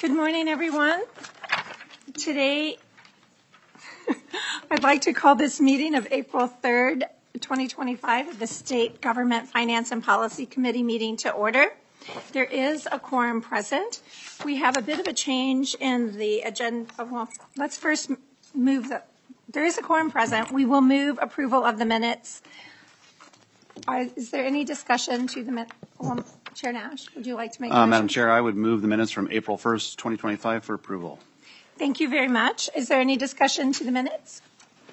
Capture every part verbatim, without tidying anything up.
Good morning, everyone. Today, I'd like to call this meeting of April third, twenty twenty-five of the State Government Finance and Policy Committee meeting to order. There is a quorum present. We have a bit of a change in the agenda. Well, let's first move the, there is a quorum present. We will move approval of the minutes. Are, is there any discussion to the minutes? Well, Chair Nash, would you like to make a uh, motion? Madam Chair, I would move the minutes from April first, twenty twenty-five for approval. Thank you very much. Is there any discussion to the minutes?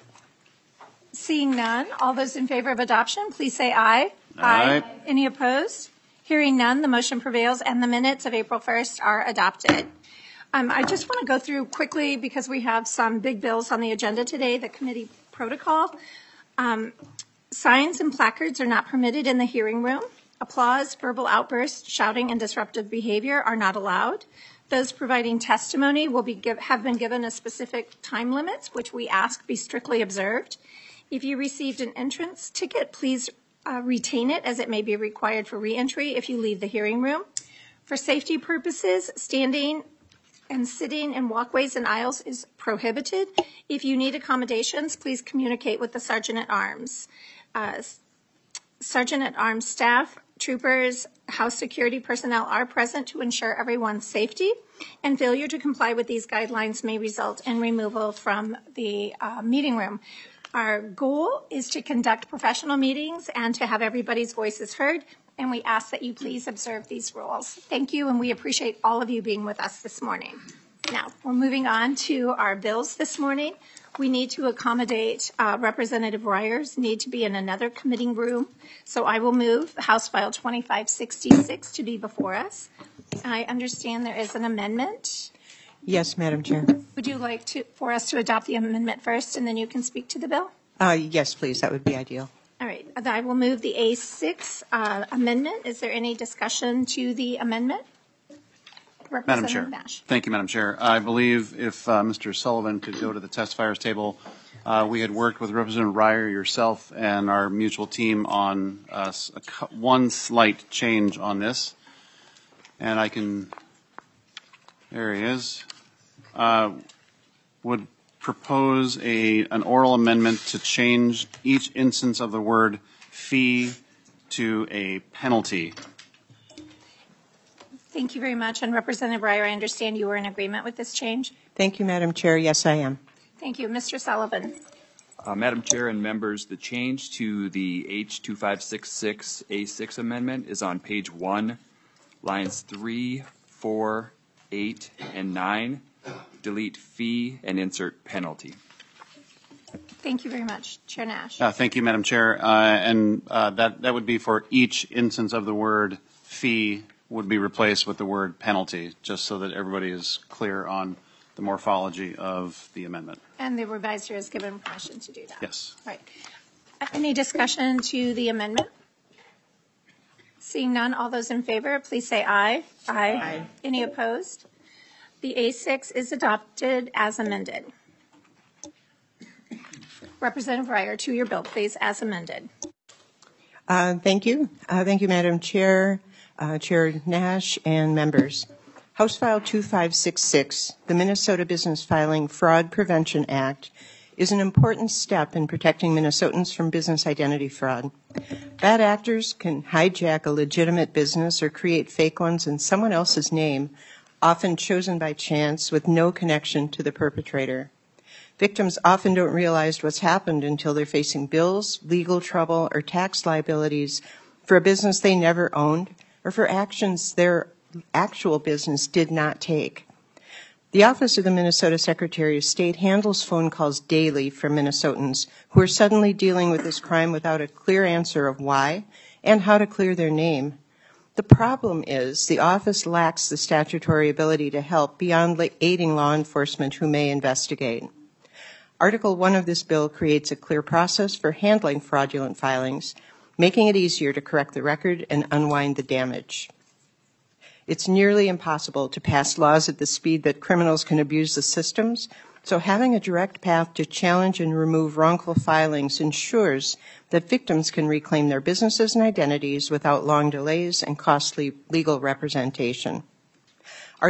Seeing none, all those in favor of adoption, please say aye. Aye. Aye. Any opposed? Hearing none, the motion prevails and the minutes of April first are adopted. Um, I just want to go through quickly because we have some big bills on the agenda today, the committee protocol. Um, signs and placards are not permitted in the hearing room. Applause, verbal outbursts, shouting, and disruptive behavior are not allowed. Those providing testimony will be give, have been given a specific time limits, which we ask be strictly observed. If you received an entrance ticket, please uh, retain it as it may be required for reentry if you leave the hearing room. For safety purposes, standing and sitting in walkways and aisles is prohibited. If you need accommodations, please communicate with the Sergeant at Arms. Uh, Sergeant at Arms staff, troopers, house security personnel are present to ensure everyone's safety, and failure to comply with these guidelines may result in removal from the uh, meeting room. Our goal is to conduct professional meetings and to have everybody's voices heard, and we ask that you please observe these rules. Thank you, and we appreciate all of you being with us this morning. Now, we're moving on to our bills this morning. We need to accommodate uh, Representative Ryers need to be in another committee room. So I will move House File twenty-five sixty-six to be before us. I understand there is an amendment. Yes, Madam Chair. Would you like to for us to adopt the amendment first and then you can speak to the bill? Uh, yes, please. That would be ideal. All right. I will move the A six uh, amendment. Is there any discussion to the amendment? Madam Chair. Nash. Thank you, Madam Chair. I believe if uh, Mister Sullivan could go to the testifiers table, uh, we had worked with Representative Ryer, yourself, and our mutual team on uh, a, one slight change on this. And I can, there he is, uh, would propose a an oral amendment to change each instance of the word fee to a penalty. Thank you very much. And Representative Ryer, I understand you were in agreement with this change. Thank you, Madam Chair. Yes, I am. Thank you. Mister Sullivan. Uh, Madam Chair and members, the change to the H two five six six A six amendment is on page one, lines three, four, eight, and nine. Delete fee and insert penalty. Thank you very much. Chair Nash. Uh, thank you, Madam Chair. Uh, and uh, that, that would be for each instance of the word fee would be replaced with the word penalty, just so that everybody is clear on the morphology of the amendment. And the revisor has given permission to do that. Yes. All right. Any discussion to the amendment? Seeing none, all those in favor, please say aye. Aye. Aye. Any opposed? The A six is adopted as amended. Representative Ryer, to your bill, please, as amended. Uh, thank you. Uh, thank you, Madam Chair. Uh, Chair Nash and members. House File two five six six, the Minnesota Business Filing Fraud Prevention Act, is an important step in protecting Minnesotans from business identity fraud. Bad actors can hijack a legitimate business or create fake ones in someone else's name, often chosen by chance with no connection to the perpetrator. Victims often don't realize what's happened until they're facing bills, legal trouble, or tax liabilities for a business they never owned, or for actions their actual business did not take. The Office of the Minnesota Secretary of State handles phone calls daily from Minnesotans who are suddenly dealing with this crime without a clear answer of why and how to clear their name. The problem is the office lacks the statutory ability to help beyond aiding law enforcement who may investigate. Article one of this bill creates a clear process for handling fraudulent filings, making it easier to correct the record and unwind the damage. It's nearly impossible to pass laws at the speed that criminals can abuse the systems, so having a direct path to challenge and remove wrongful filings ensures that victims can reclaim their businesses and identities without long delays and costly legal representation. Article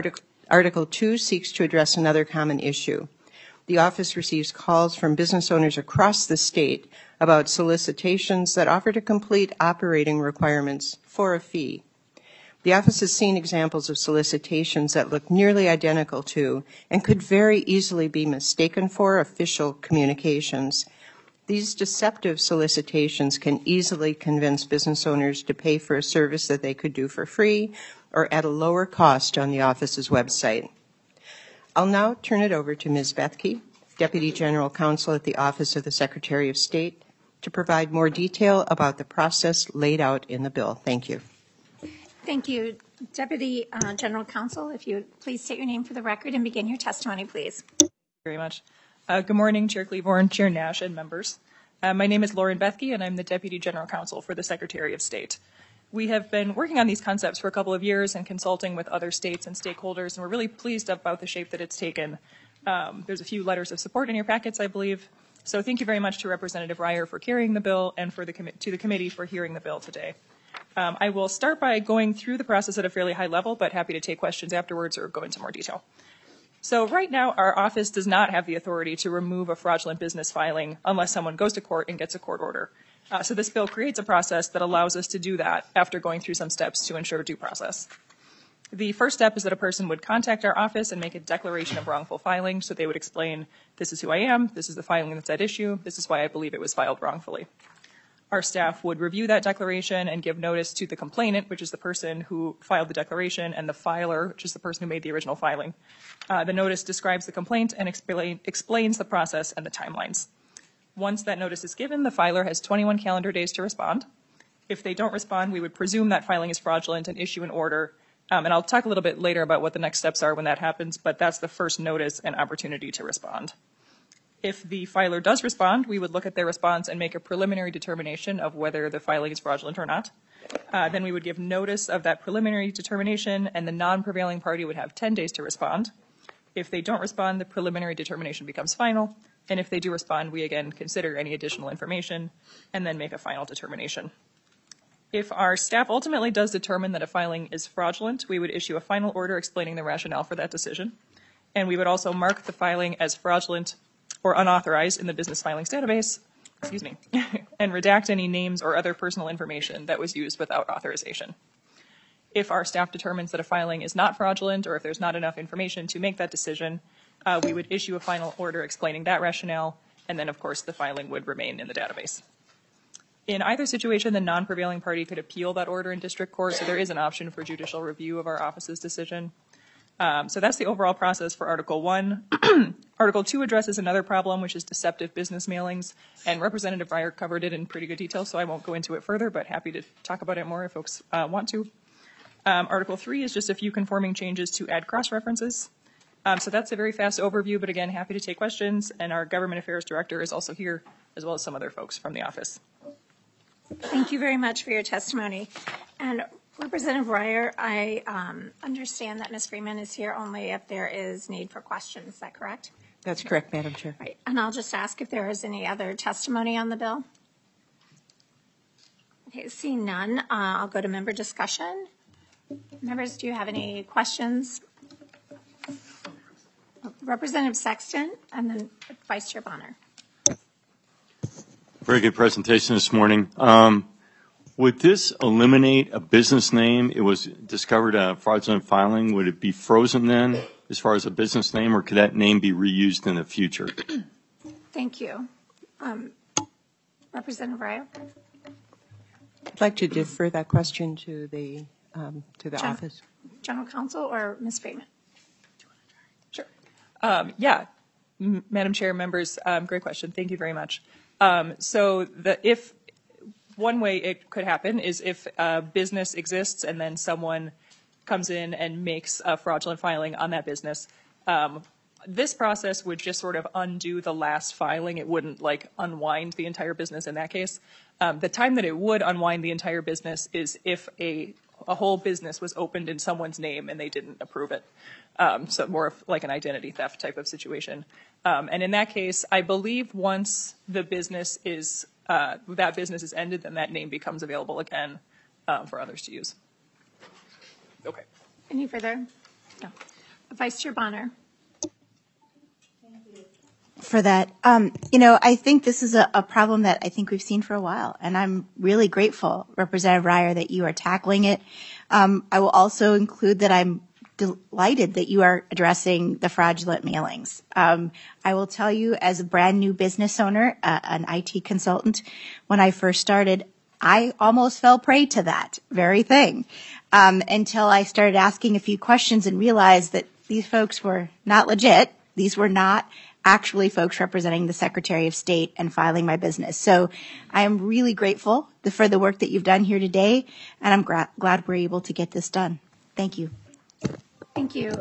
Article two seeks to address another common issue. The office receives calls from business owners across the state about solicitations that offer to complete operating requirements for a fee. The office has seen examples of solicitations that look nearly identical to and could very easily be mistaken for official communications. These deceptive solicitations can easily convince business owners to pay for a service that they could do for free or at a lower cost on the office's website. I'll now turn it over to Miz Bethke, Deputy General Counsel at the Office of the Secretary of State, to provide more detail about the process laid out in the bill. Thank you. Thank you. Deputy uh, General Counsel, if you would please state your name for the record and begin your testimony, please. Thank you very much. Uh, good morning, Chair Cleaborn, Chair Nash, and members. Uh, my name is Lauren Bethke, and I'm the Deputy General Counsel for the Secretary of State. We have been working on these concepts for a couple of years and consulting with other states and stakeholders, and we're really pleased about the shape that it's taken. Um, there's a few letters of support in your packets, I believe. So thank you very much to Representative Reier for carrying the bill and for the com- to the committee for hearing the bill today. Um, I will start by going through the process at a fairly high level, but happy to take questions afterwards or go into more detail. So right now, our office does not have the authority to remove a fraudulent business filing unless someone goes to court and gets a court order. Uh, so this bill creates a process that allows us to do that after going through some steps to ensure due process. The first step is that a person would contact our office and make a declaration of wrongful filing. So they would explain, this is who I am, this is the filing that's at issue, this is why I believe it was filed wrongfully. Our staff would review that declaration and give notice to the complainant, which is the person who filed the declaration, and the filer, which is the person who made the original filing. Uh, the notice describes the complaint and explain, explains the process and the timelines. Once that notice is given, the filer has twenty-one calendar days to respond. If they don't respond, we would presume that filing is fraudulent and issue an order. Um, and I'll talk a little bit later about what the next steps are when that happens, but that's the first notice and opportunity to respond. If the filer does respond, we would look at their response and make a preliminary determination of whether the filing is fraudulent or not. Uh, then we would give notice of that preliminary determination, and the non-prevailing party would have ten days to respond. If they don't respond, the preliminary determination becomes final, and if they do respond, we again consider any additional information and then make a final determination. If our staff ultimately does determine that a filing is fraudulent, we would issue a final order explaining the rationale for that decision, and we would also mark the filing as fraudulent or unauthorized in the business filings database, excuse me, and redact any names or other personal information that was used without authorization. If our staff determines that a filing is not fraudulent, or if there's not enough information to make that decision, uh, we would issue a final order explaining that rationale, and then of course the filing would remain in the database. In either situation, the non-prevailing party could appeal that order in district court, so there is an option for judicial review of our office's decision. Um, so that's the overall process for Article one. Article two addresses another problem, which is deceptive business mailings, and Representative Reier covered it in pretty good detail, so I won't go into it further, but happy to talk about it more if folks uh, want to. Um, Article three is just a few conforming changes to add cross-references. Um, so that's a very fast overview, but again, happy to take questions, and our Government Affairs Director is also here, as well as some other folks from the office. Thank you very much for your testimony. And Representative Reier, I um, understand that Miz Freeman is here only if there is need for questions. Is that correct? That's correct, Madam Chair. Right. And I'll just ask if there is any other testimony on the bill. Okay, seeing none, uh, I'll go to member discussion. Members, do you have any questions? Representative Sexton and then Vice Chair Bonner. Very good presentation this morning. Um, would this eliminate a business name? It was discovered a fraudulent filing. Would it be frozen then as far as a business name, or could that name be reused in the future? Thank you. Um, Representative Reier? I'd like to defer that question to the um, to the Gen- office. General Counsel or Miz Freeman? Sure. Um, yeah, M- Madam Chair, members, um, great question. Thank you very much. Um, so the, if one way it could happen is if a business exists and then someone comes in and makes a fraudulent filing on that business, um, this process would just sort of undo the last filing. It wouldn't like unwind the entire business in that case. Um, the time that it would unwind the entire business is if a a whole business was opened in someone's name and they didn't approve it. Um, so more of like an identity theft type of situation. Um, and in that case, I believe once the business is, uh, that business is ended, then that name becomes available again um, for others to use. Okay. Any further? No. Vice Chair Bonner. For that. Um, you know, I think this is a, a problem that I think we've seen for a while, and I'm really grateful, Representative Reier, that you are tackling it. Um, I will also include that I'm delighted that you are addressing the fraudulent mailings. Um, I will tell you, as a brand new business owner, uh, an I T consultant, when I first started, I almost fell prey to that very thing um, until I started asking a few questions and realized that these folks were not legit. These were not actually folks representing the Secretary of State and filing my business. So I am really grateful for the work that you've done here today, and I'm gra- glad we're able to get this done. Thank you. Thank you.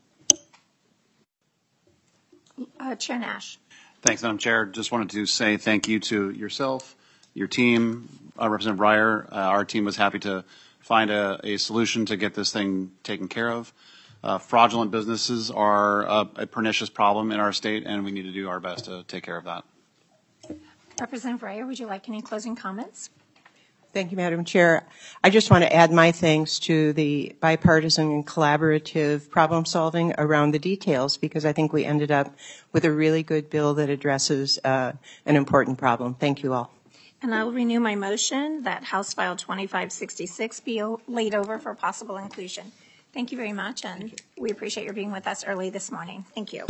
Uh, Chair Nash. Thanks, Madam Chair. Just wanted to say thank you to yourself, your team, uh, Representative Reier. Uh, our team was happy to find a, a solution to get this thing taken care of. Uh, fraudulent businesses are a, a pernicious problem in our state, and we need to do our best to take care of that. Representative Reier, would you like any closing comments? Thank you, Madam Chair. I just want to add my thanks to the bipartisan and collaborative problem solving around the details, because I think we ended up with a really good bill that addresses uh, an important problem. Thank you all. And I will renew my motion that House File twenty-five sixty-six be o- laid over for possible inclusion. Thank you very much, and we appreciate your being with us early this morning. Thank you.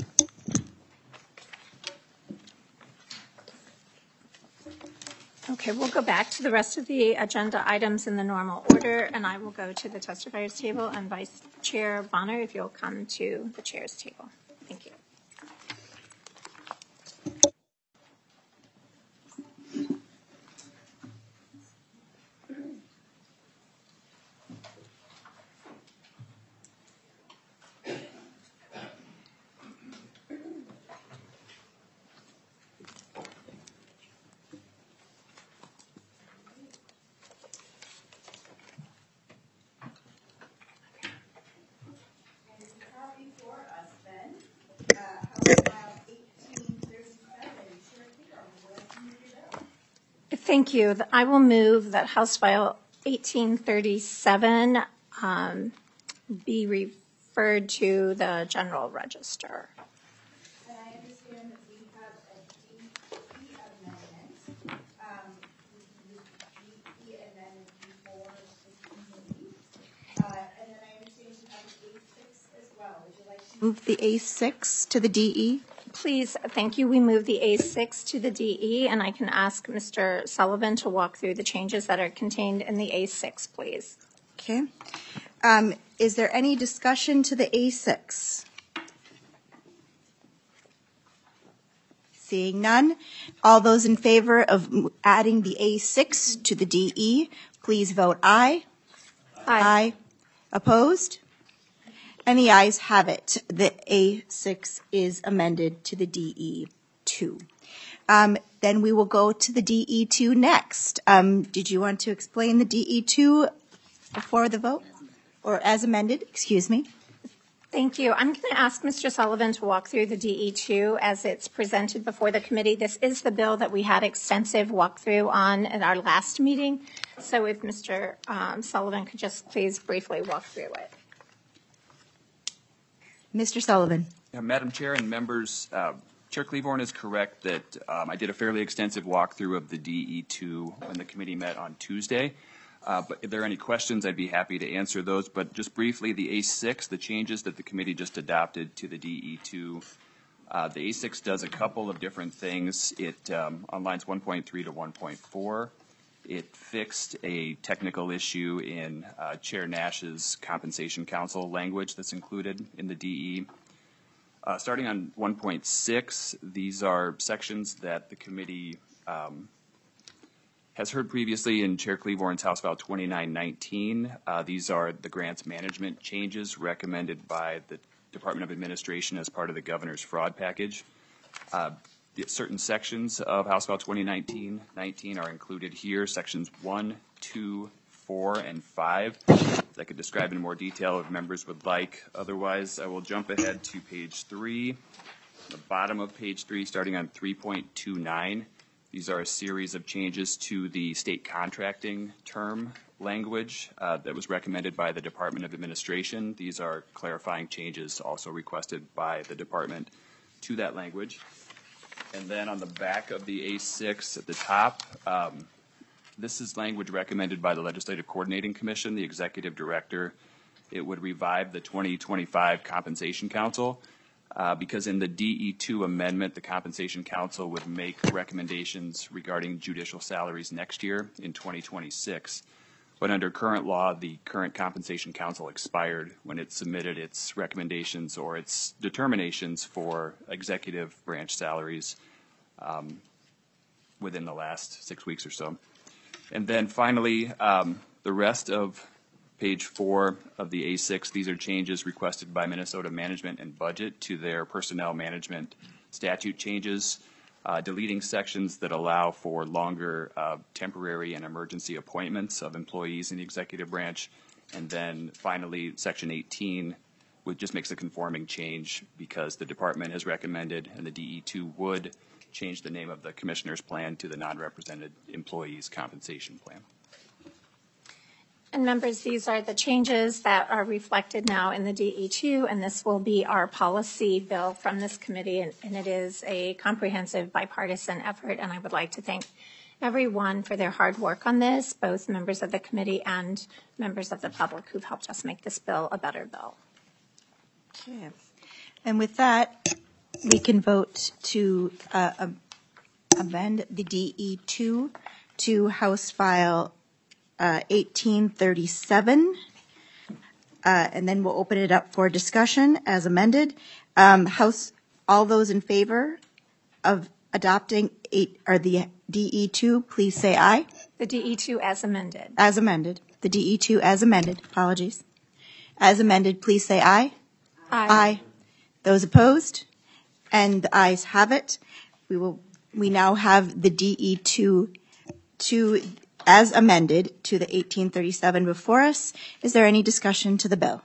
Okay, we'll go back to the rest of the agenda items in the normal order, and I will go to the testifiers table, and Vice Chair Bonner, if you'll come to the chair's table. Thank you. Thank you. I will move that House File eighteen thirty-seven um, be referred to the General Register. And I understand that we have a D E amendment, um, the D E amendment before this committee. Uh, and then I understand you have an A six as well. Would you like to move the A six to the D E? Please, thank you. We move the A six to the D E, and I can ask Mister Sullivan to walk through the changes that are contained in the A six, please. Okay. Um, is there any discussion to the A six? Seeing none, all those in favor of adding the A six to the D E, please vote aye. Aye. Aye. Opposed? And the ayes have it. The A six is amended to the D E two. Um, then we will go to the D E two next. Um, did you want to explain the D E two before the vote? Or as amended, excuse me. Thank you. I'm going to ask Mister Sullivan to walk through the D E two as it's presented before the committee. This is the bill that we had extensive walkthrough on at our last meeting. So if Mister Um, Sullivan could just please briefly walk through it. Mister Sullivan. Yeah, Madam Chair and members, uh, Chair Cleavorn is correct that um, I did a fairly extensive walkthrough of the D E two when the committee met on Tuesday. Uh, but if there are any questions, I'd be happy to answer those. But just briefly, the A six, the changes that the committee just adopted to the D E two, uh, the A six does a couple of different things. It, um, on lines one point three to one point four, it fixed a technical issue in uh, Chair Nash's Compensation Council language that's included in the D E. Uh, starting on one point six, these are sections that the committee um, has heard previously in Chair Cleavorn's House File twenty-nine nineteen. Uh, these are the grants management changes recommended by the Department of Administration as part of the governor's fraud package. Uh, certain sections of House File twenty nineteen nineteen are included here, sections one, two, four, and five. I could describe in more detail if members would like. Otherwise, I will jump ahead to page three, the bottom of page three, starting on three point two nine. These are a series of changes to the state contracting term language uh, that was recommended by the Department of Administration. These are clarifying changes also requested by the department to that language. And then on the back of the A six at the top, um, this is language recommended by the Legislative Coordinating Commission, the Executive Director. It would revive the twenty twenty-five Compensation Council uh, because in the D E two amendment, the Compensation Council would make recommendations regarding judicial salaries next year in twenty twenty-six. But under current law, the current Compensation Council expired when it submitted its recommendations or its determinations for executive branch salaries um, within the last six weeks or so. And then finally, um, the rest of page four of the A six, these are changes requested by Minnesota Management and Budget to their personnel management statute changes, uh, deleting sections that allow for longer uh, temporary and emergency appointments of employees in the executive branch. And then finally, section eighteen, which just makes a conforming change because the department has recommended and the D E two would change the name of the commissioner's plan to the non-represented employees compensation plan. And members, these are the changes that are reflected now in the D E two, and this will be our policy bill from this committee, and, and it is a comprehensive bipartisan effort, and I would like to thank everyone for their hard work on this, both members of the committee and members of the public who've helped us make this bill a better bill. Okay. And with that, we can vote to uh, amend the D E two to House File uh, eighteen thirty-seven, uh, and then we'll open it up for discussion as amended. Um, House, all those in favor of adopting eight or the D E two, please say aye. The D E two as amended. As amended. The D E two as amended. Apologies. As amended, please say aye. Aye. Aye. Those opposed? And the ayes have it. We will. We now have the D E two to as amended to the eighteen thirty-seven before us. Is there any discussion to the bill?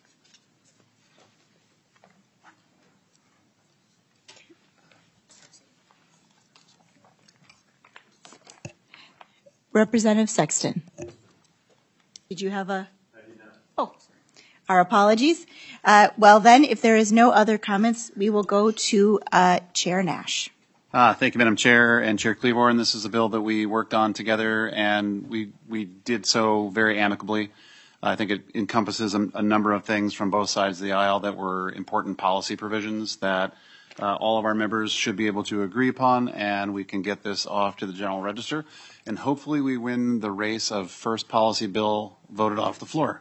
Representative Sexton. Did you have a? I did not. Oh. Our apologies. Uh, well, then, if there is no other comments, we will go to uh, Chair Nash. Uh, thank you, Madam Chair and Chair Cleaborn. This is a bill that we worked on together, and we we did so very amicably. I think it encompasses a, a number of things from both sides of the aisle that were important policy provisions that uh, all of our members should be able to agree upon, and we can get this off to the General Register. And hopefully we win the race of first policy bill voted off the floor.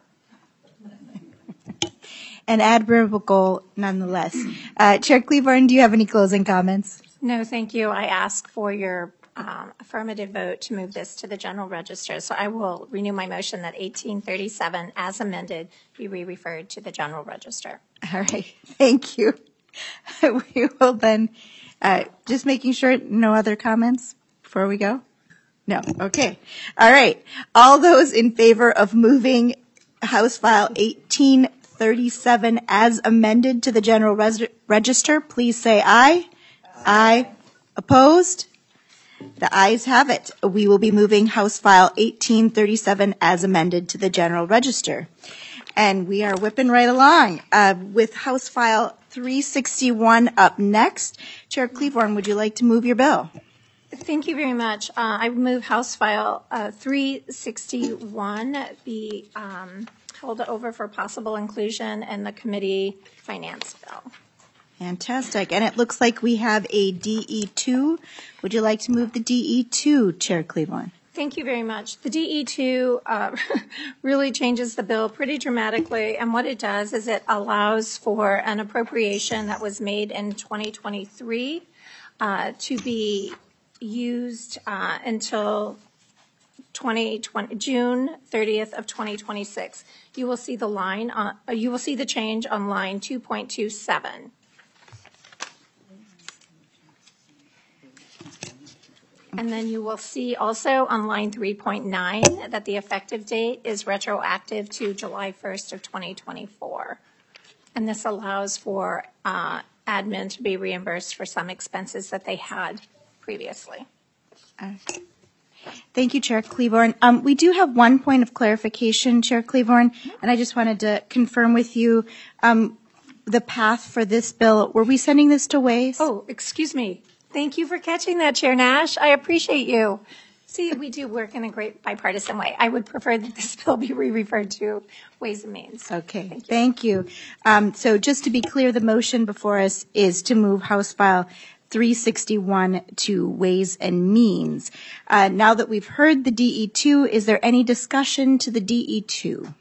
An admirable goal, nonetheless. Uh, Chair Cleaborn, do you have any closing comments? No, thank you. I ask for your um, affirmative vote to move this to the General Register. So I will renew my motion that eighteen thirty-seven, as amended, be re-referred to the General Register. All right. Thank you. We will then, uh, just making sure, no other comments before we go? No. Okay. All right. All those in favor of moving House File eighteen thirty-seven as amended to the General Res- Register, please say aye. Aye. Opposed? The ayes have it. We will be moving House File eighteen thirty-seven as amended to the General Register. And we are whipping right along uh, with House File three sixty-one up next. Chair Cleaborn, would you like to move your bill? Thank you very much. Uh, I move House File uh, three sixty-one be um, held over for possible inclusion in the committee finance bill. Fantastic. And it looks like we have a D E two. Would you like to move the D E two, Chair Cleaborn? Thank you very much. The D E two uh, really changes the bill pretty dramatically, and what it does is it allows for an appropriation that was made in twenty twenty-three uh, to be used uh, until twenty twenty, June thirtieth of twenty twenty-six. You will see the line, on, uh, you will see the change on line two point two seven. And then you will see also on line three point nine that the effective date is retroactive to July first of twenty twenty-four. And this allows for uh, admin to be reimbursed for some expenses that they had previously. Uh, Thank you, Chair Cleaborn. Um, we do have one point of clarification, Chair Cleaborn, and I just wanted to confirm with you um, the path for this bill. Were we sending this to Ways? Oh, excuse me. Thank you for catching that, Chair Nash. I appreciate you. See, we do work in a great bipartisan way. I would prefer that this bill be re-referred to Ways and Means. Okay, Thank you. thank you. Um, so just to be clear, the motion before us is to move House File three sixty-one to Ways and Means. Uh, now that we've heard the D E two, is there any discussion to the D E two?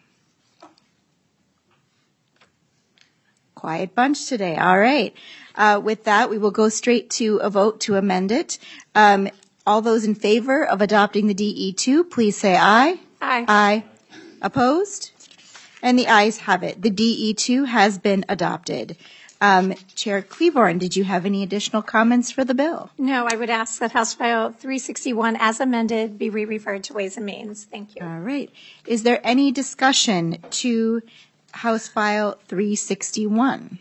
Quiet bunch today. All right. Uh, with that, we will go straight to a vote to amend it. Um, all those in favor of adopting the D E two, please say aye. Aye. Aye. Opposed? And the ayes have it. The D E two has been adopted. Um, Chair Cleaborn, did you have any additional comments for the bill? No, I would ask that House File three sixty-one as amended be re-referred to Ways and Means. Thank you. All right. Is there any discussion to House File three sixty-one?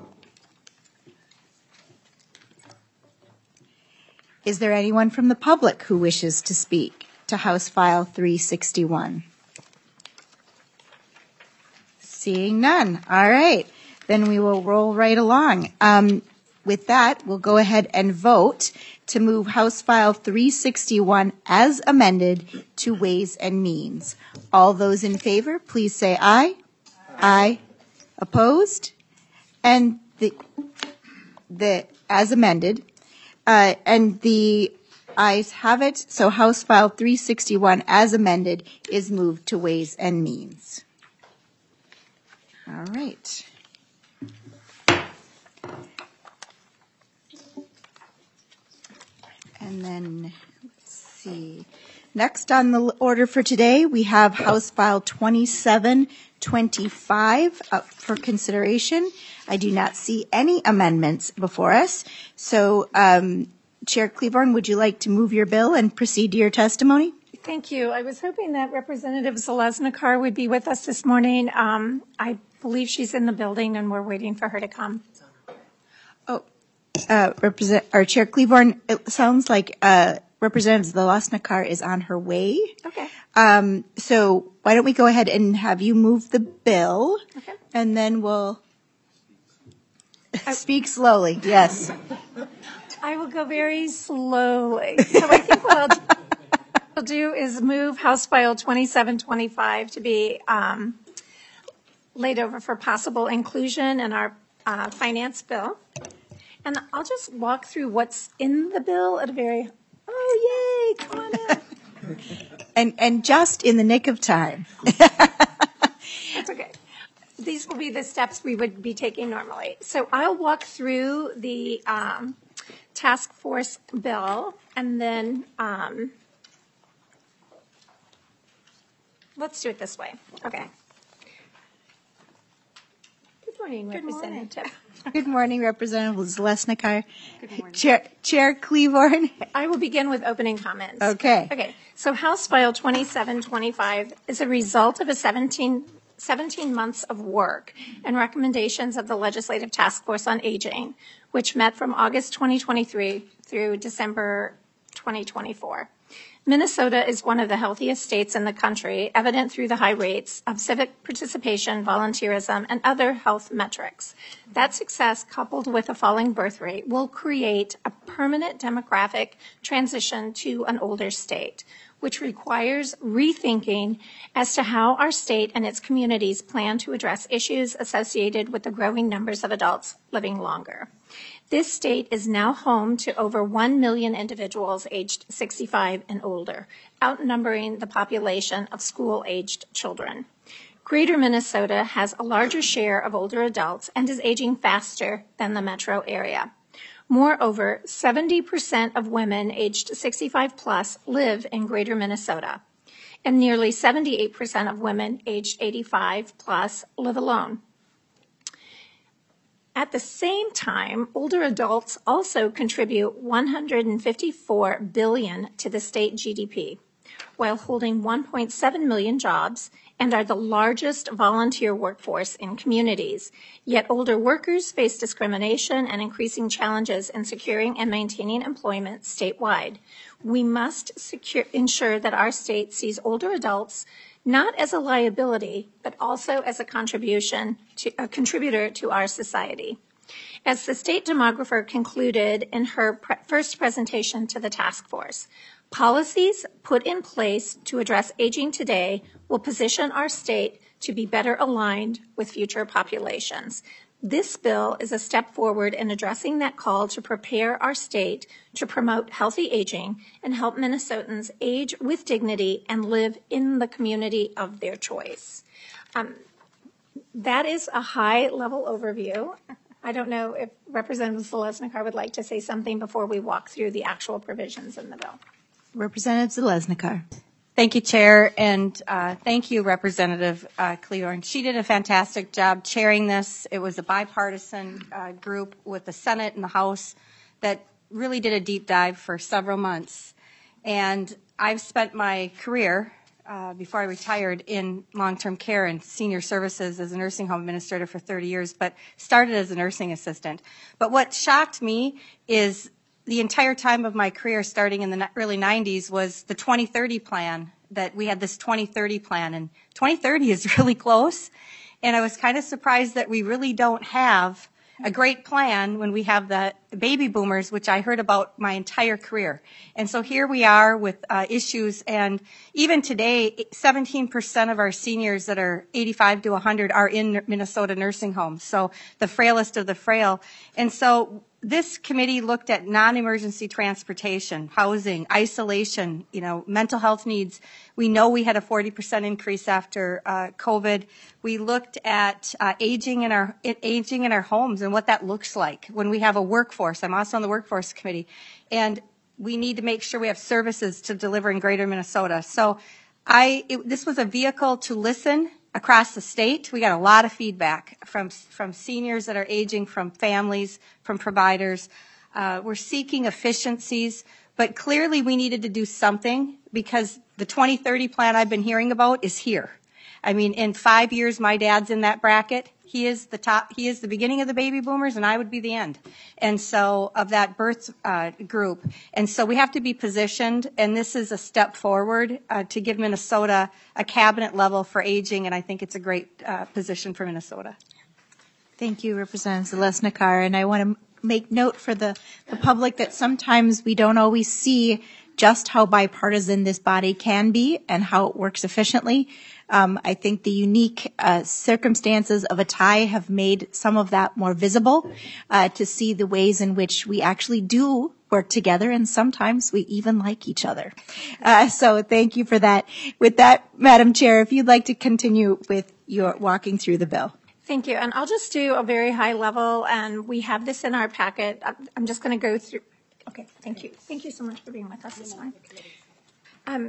Is there anyone from the public who wishes to speak to House File three sixty-one? Seeing none. All right. Then we will roll right along. Um, with that, we'll go ahead and vote to move House File three sixty-one as amended to Ways and Means. All those in favor, please say aye. Aye. Aye. Opposed? And the, the, as amended, uh, and the ayes have it. So House File three sixty-one as amended is moved to Ways and Means. All right. And then, let's see. Next on the order for today, we have House File twenty-seven twenty-five up for consideration. I do not see any amendments before us. So, um, Chair Cleaborn, would you like to move your bill and proceed to your testimony? Thank you. I was hoping that Representative Zalesnikar would be with us this morning. Um, I believe she's in the building, and we're waiting for her to come. Oh, uh, Represent, or Chair Cleaborn, it sounds like uh, Representative Zalesnikar is on her way. Okay. Um, so why don't we go ahead and have you move the bill, Okay. and then we'll speak slowly. Yes. I will go very slowly. So I think what I'll do, what I'll do is move House File twenty-seven twenty-five to be um, laid over for possible inclusion in our uh, finance bill. And I'll just walk through what's in the bill at a very, oh, yay, come on in. And and just in the nick of time. That's okay. These will be the steps we would be taking normally. So I'll walk through the um, task force bill, and then um, let's do it this way. Okay. Good morning, Good morning. Representative. Good morning, Representative Zalesnikar. Good morning. Chair, Chair Cleaborn. I will begin with opening comments. Okay. Okay. So House File twenty-seven twenty-five is a result of a seventeen, seventeen months of work and recommendations of the Legislative Task Force on Aging, which met from August twenty twenty-three through December twenty twenty-four. Minnesota is one of the healthiest states in the country, evident through the high rates of civic participation, volunteerism, and other health metrics. That success, coupled with a falling birth rate, will create a permanent demographic transition to an older state, which requires rethinking as to how our state and its communities plan to address issues associated with the growing numbers of adults living longer. This state is now home to over one million individuals aged sixty-five and older, outnumbering the population of school-aged children. Greater Minnesota has a larger share of older adults and is aging faster than the metro area. Moreover, seventy percent of women aged sixty-five plus live in Greater Minnesota, and nearly seventy-eight percent of women aged eighty-five plus live alone. At the same time, older adults also contribute one hundred fifty-four billion dollars to the state G D P. while holding one point seven million jobs and are the largest volunteer workforce in communities. Yet older workers face discrimination and increasing challenges in securing and maintaining employment statewide. We must secure, ensure that our state sees older adults not as a liability, but also as a contribution to a contributor to our society. As the state demographer concluded in her pre- first presentation to the task force, policies put in place to address aging today will position our state to be better aligned with future populations. This bill is a step forward in addressing that call to prepare our state to promote healthy aging and help Minnesotans age with dignity and live in the community of their choice. Um, that is a high-level overview. I don't know if Representative Zalesnikar would like to say something before we walk through the actual provisions in the bill. Representative Zalesnikar. Thank you, Chair, and uh, thank you, Representative uh, Klevorn. She did a fantastic job chairing this. It was a bipartisan uh, group with the Senate and the House that really did a deep dive for several months. And I've spent my career, uh, before I retired, in long-term care and senior services as a nursing home administrator for thirty years, but started as a nursing assistant. But what shocked me is the entire time of my career, starting in the early nineties, was the twenty thirty plan, that we had this twenty thirty plan, and twenty thirty is really close. And I was kind of surprised that we really don't have a great plan when we have the baby boomers, which I heard about my entire career. And so here we are with uh, issues, and even today, seventeen percent of our seniors that are eighty-five to one hundred are in Minnesota nursing homes, so the frailest of the frail. And so this committee looked at non-emergency transportation, housing, isolation, you know, mental health needs. We know we had a forty percent increase after uh, COVID. We looked at uh, aging in our aging in our homes and what that looks like when we have a workforce. I'm also on the workforce committee, and we need to make sure we have services to deliver in Greater Minnesota. So, I it, this was a vehicle to listen across the state. We got a lot of feedback from from seniors that are aging, from families, from providers. Uh, we're seeking efficiencies, but clearly we needed to do something because the twenty thirty plan I've been hearing about is here. I mean, in five years, my dad's in that bracket. He is the top. He is the beginning of the baby boomers, and I would be the end. And so, of that birth uh, group. And so, we have to be positioned. And this is a step forward uh, to give Minnesota a cabinet level for aging. And I think it's a great uh, position for Minnesota. Thank you, Representative Zalesnikar. And I want to make note for the, the public that sometimes we don't always see just how bipartisan this body can be and how it works efficiently. Um, I think the unique uh, circumstances of a tie have made some of that more visible uh, to see the ways in which we actually do work together, and sometimes we even like each other. Uh, so thank you for that. With that, Madam Chair, if you'd like to continue with your walking through the bill. Thank you. And I'll just do a very high level, and we have this in our packet. I'm just going to go through. Okay, thank you. Thank you so much for being with us this morning. Um,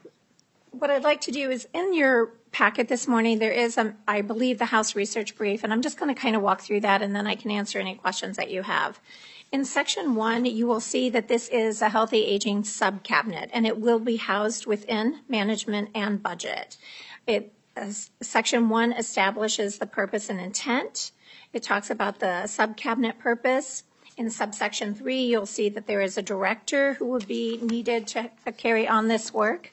what I'd like to do is, in your packet this morning, there is, um, I believe, the House research brief, and I'm just going to kind of walk through that, and then I can answer any questions that you have. In section one, you will see that this is a healthy aging sub-cabinet, and it will be housed within management and budget. It, uh, section one establishes the purpose and intent. It talks about the sub-cabinet purpose. In subsection three, you'll see that there is a director who will be needed to carry on this work.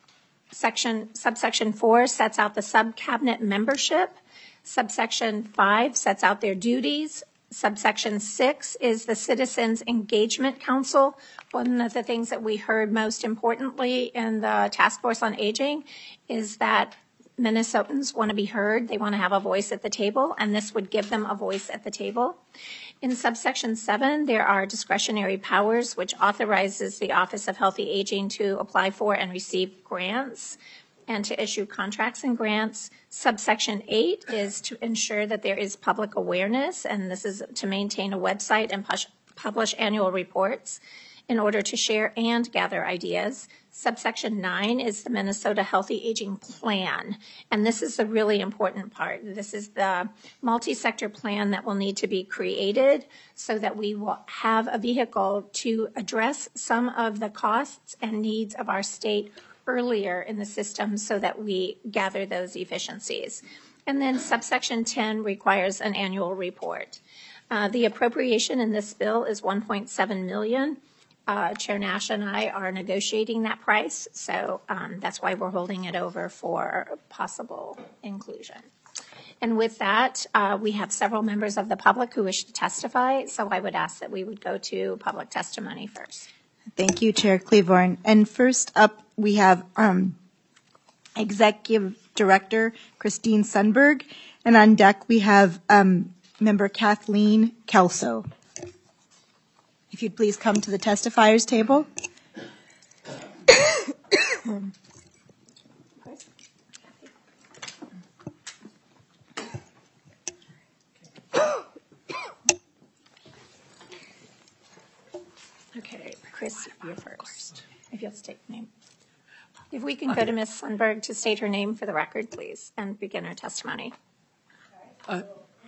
Section, subsection four sets out the sub-cabinet membership. Subsection five sets out their duties. Subsection six is the Citizens Engagement Council. One of the things that we heard most importantly in the Task Force on Aging is that Minnesotans want to be heard. They want to have a voice at the table, and this would give them a voice at the table. In subsection seven, there are discretionary powers, which authorizes the Office of Healthy Aging to apply for and receive grants and to issue contracts and grants. Subsection eight is to ensure that there is public awareness, and this is to maintain a website and push, publish annual reports in order to share and gather ideas. Subsection nine is the Minnesota Healthy Aging Plan, and this is the really important part. This is the multi-sector plan that will need to be created so that we will have a vehicle to address some of the costs and needs of our state earlier in the system so that we gather those efficiencies. And then subsection ten requires an annual report. Uh, the appropriation in this bill is one point seven million dollars. Uh, Chair Nash and I are negotiating that price, so um, that's why we're holding it over for possible inclusion. And with that, uh, we have several members of the public who wish to testify, so I would ask that we would go to public testimony first. Thank you, Chair Cleavorn. And first up, we have um, Executive Director Christine Sundberg, and on deck we have um, Member Kathleen Kelso. If you'd please come to the testifiers table. Okay, Chris, you're first. If you'll state your name. If we can go to Miz Sundberg to state her name for the record, please, and begin her testimony. Uh,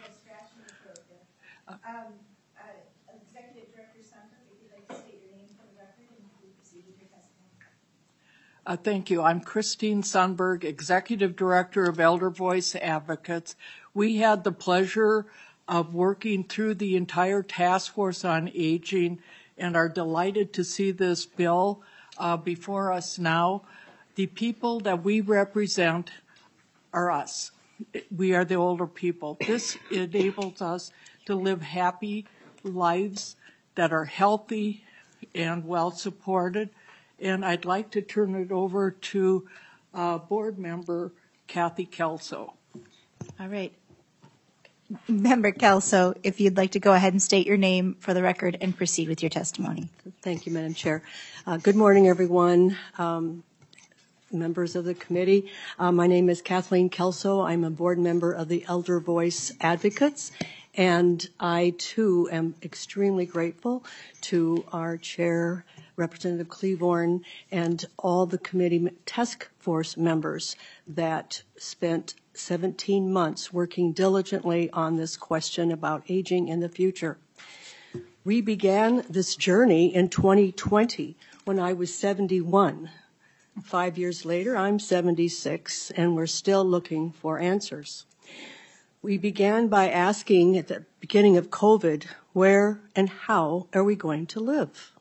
Um, uh, Executive Director Sundberg, if you'd like to state your name for the record and please proceed with your testimony. uh, thank you. I'm Christine Sundberg, Executive Director of Elder Voice Advocates. We had the pleasure of working through the entire task force on aging and are delighted to see this bill uh, before us now. The people that we represent are us. We are the older people. This enables us to live happy lives that are healthy and well supported. And I'd like to turn it over to uh, board member Kathy Kelso. All right. Member Kelso, if you'd like to go ahead and state your name for the record and proceed with your testimony. Thank you, Madam Chair. Uh, good morning, everyone. Um, members of the committee. Uh, my name is Kathleen Kelso. I'm a board member of the Elder Voice Advocates. And I, too, am extremely grateful to our chair, Representative Cleavorn, and all the committee task force members that spent seventeen months working diligently on this question about aging in the future. We began this journey in twenty twenty when I was seventy-one. Five years later, I'm seventy-six, and we're still looking for answers. We began by asking at the beginning of COVID, where and how are we going to live?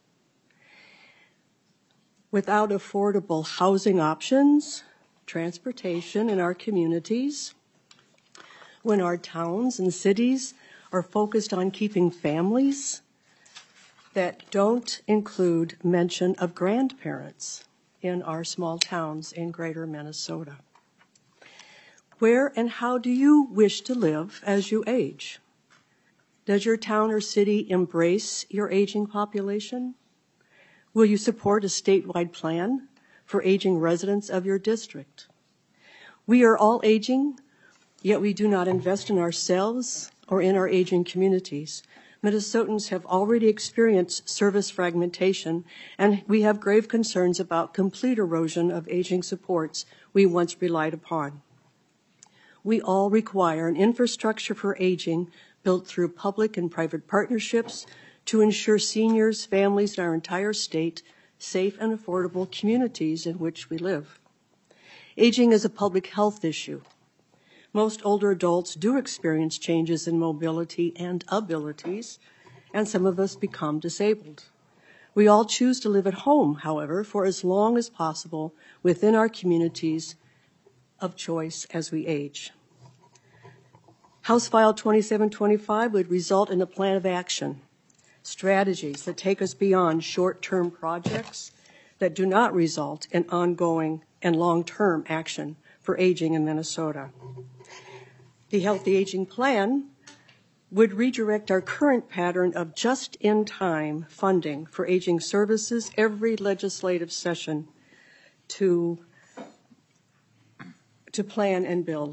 Without affordable housing options, transportation in our communities, when our towns and cities are focused on keeping families that don't include mention of grandparents in our small towns in greater Minnesota. Where and how do you wish to live as you age? Does your town or city embrace your aging population? Will you support a statewide plan for aging residents of your district? We are all aging, yet we do not invest in ourselves or in our aging communities. Minnesotans have already experienced service fragmentation, and we have grave concerns about complete erosion of aging supports we once relied upon. We all require an infrastructure for aging built through public and private partnerships to ensure seniors, families, and our entire state safe and affordable communities in which we live. Aging is a public health issue. Most older adults do experience changes in mobility and abilities, and some of us become disabled. We all choose to live at home, however, for as long as possible within our communities of choice as we age. House File twenty-seven twenty-five would result in a plan of action, strategies that take us beyond short-term projects that do not result in ongoing and long-term action for aging in Minnesota. The Healthy Aging Plan would redirect our current pattern of just-in-time funding for aging services every legislative session to, to plan and build.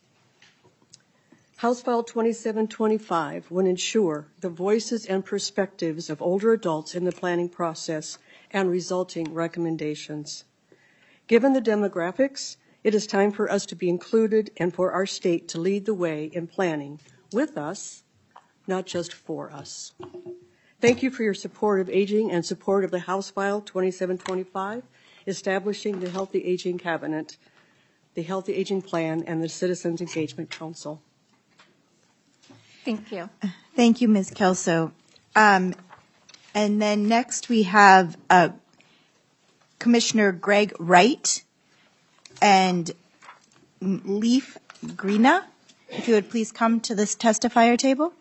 House File twenty-seven twenty-five would ensure the voices and perspectives of older adults in the planning process and resulting recommendations. Given the demographics, it is time for us to be included and for our state to lead the way in planning with us, not just for us. Thank you for your support of aging and support of the House File twenty-seven twenty-five, establishing the Healthy Aging Cabinet, the Healthy Aging Plan, and the Citizens Engagement Council. Thank you. Thank you, Miz Kelso. Um, and then next we have uh, Commissioner Greg Wright and Leif Greena. If you would please come to this testifier table.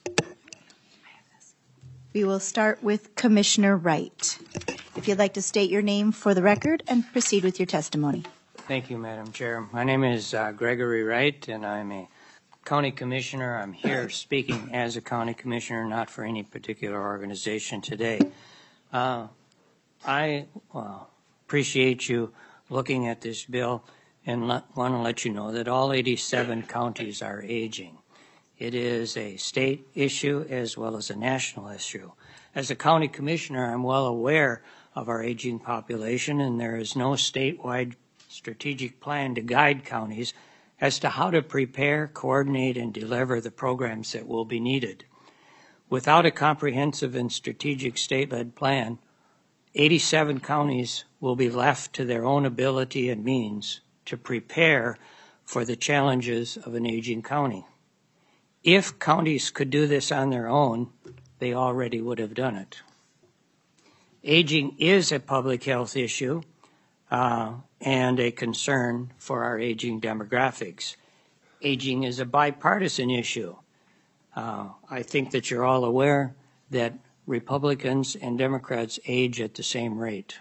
We will start with Commissioner Wright. If you'd like to state your name for the record and proceed with your testimony. Thank you, Madam Chair. My name is uh, Gregory Wright, and I'm a county commissioner. I'm here speaking as a county commissioner, not for any particular organization today. Uh, I uh, appreciate you looking at this bill and want to let you know that all eighty-seven counties are aging. It is a state issue as well as a national issue. As a county commissioner, I'm well aware of our aging population, and there is no statewide strategic plan to guide counties as to how to prepare, coordinate, and deliver the programs that will be needed. Without a comprehensive and strategic state-led plan, eighty-seven counties will be left to their own ability and means to prepare for the challenges of an aging county. If counties could do this on their own, they already would have done it. Aging is a public health issue uh, and a concern for our aging demographics. Aging is a bipartisan issue. Uh, I think that you're all aware that Republicans and Democrats age at the same rate.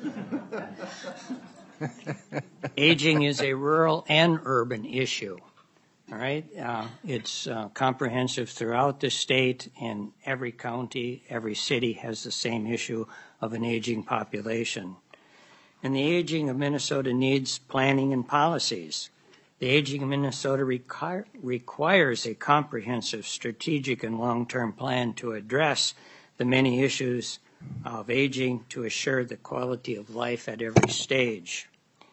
Aging is a rural and urban issue. All right, uh, it's uh, comprehensive throughout the state, and every county, every city has the same issue of an aging population. And the aging of Minnesota needs planning and policies. The aging of Minnesota require, requires a comprehensive, strategic, and long-term plan to address the many issues of aging to assure the quality of life at every stage.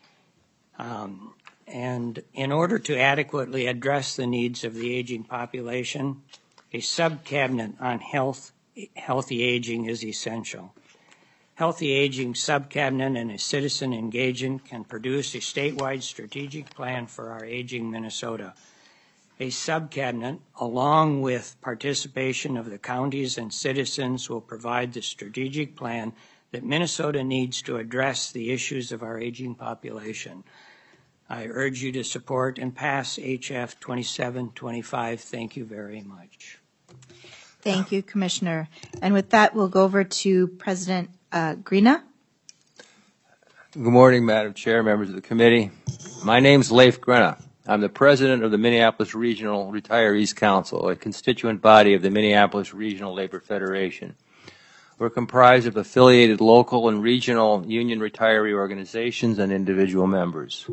Um, And in order to adequately address the needs of the aging population, a sub-cabinet on health, healthy aging is essential. Healthy aging sub-cabinet and a citizen engagement can produce a statewide strategic plan for our aging Minnesota. A sub-cabinet, along with participation of the counties and citizens, will provide the strategic plan that Minnesota needs to address the issues of our aging population. I urge you to support and pass H F twenty-seven twenty-five. Thank you very much. Thank you, Commissioner. And with that, we'll go over to President uh, Greena. Good morning, Madam Chair, members of the committee. My name is Leif Greena. I'm the president of the Minneapolis Regional Retirees Council, a constituent body of the Minneapolis Regional Labor Federation. We're comprised of affiliated local and regional union retiree organizations and individual members.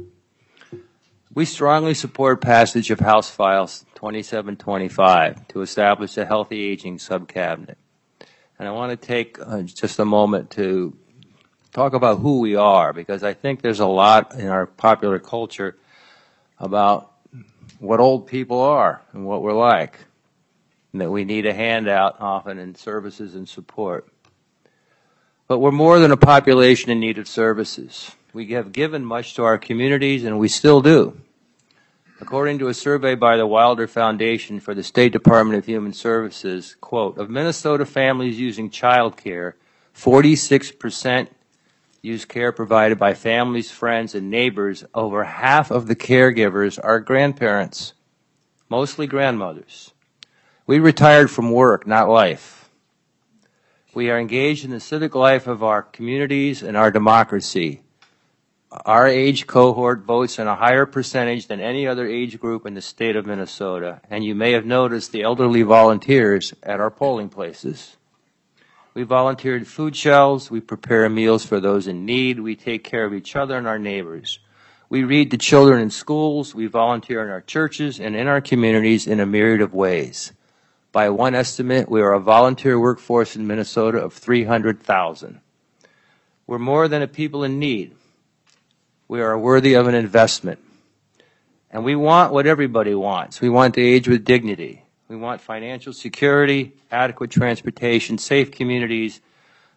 We strongly support passage of House File twenty-seven twenty-five to establish a healthy aging subcabinet. And I want to take uh, just a moment to talk about who we are, because I think there's a lot in our popular culture about what old people are and what we're like, and that we need a handout often in services and support. But we're more than a population in need of services. We have given much to our communities, and we still do. According to a survey by the Wilder Foundation for the State Department of Human Services, quote, of Minnesota families using child care, forty-six percent use care provided by families, friends, and neighbors. Over half of the caregivers are grandparents, mostly grandmothers. We retired from work, not life. We are engaged in the civic life of our communities and our democracy. Our age cohort votes in a higher percentage than any other age group in the state of Minnesota, and you may have noticed the elderly volunteers at our polling places. We volunteered food shelves, we prepare meals for those in need, we take care of each other and our neighbors. We read to children in schools, we volunteer in our churches and in our communities in a myriad of ways. By one estimate, we are a volunteer workforce in Minnesota of three hundred thousand. We're more than a people in need. We are worthy of an investment. And we want what everybody wants. We want to age with dignity. We want financial security, adequate transportation, safe communities,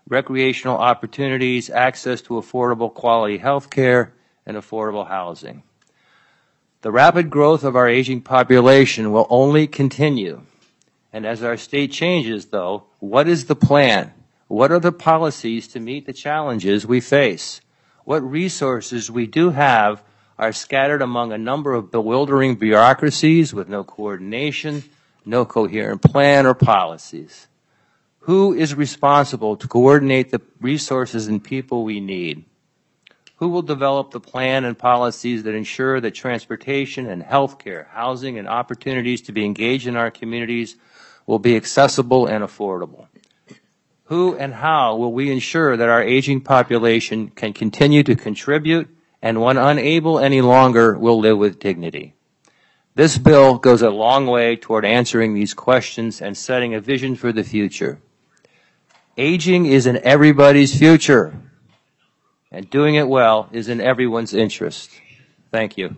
recreational opportunities, access to affordable quality health care, and affordable housing. The rapid growth of our aging population will only continue. And as our state changes, though, what is the plan? What are the policies to meet the challenges we face? What resources we do have are scattered among a number of bewildering bureaucracies with no coordination, no coherent plan or policies. Who is responsible to coordinate the resources and people we need? Who will develop the plan and policies that ensure that transportation and healthcare, housing, and opportunities to be engaged in our communities will be accessible and affordable? Who and how will we ensure that our aging population can continue to contribute and when unable any longer will live with dignity? This bill goes a long way toward answering these questions and setting a vision for the future. Aging is in everybody's future, and doing it well is in everyone's interest. Thank you.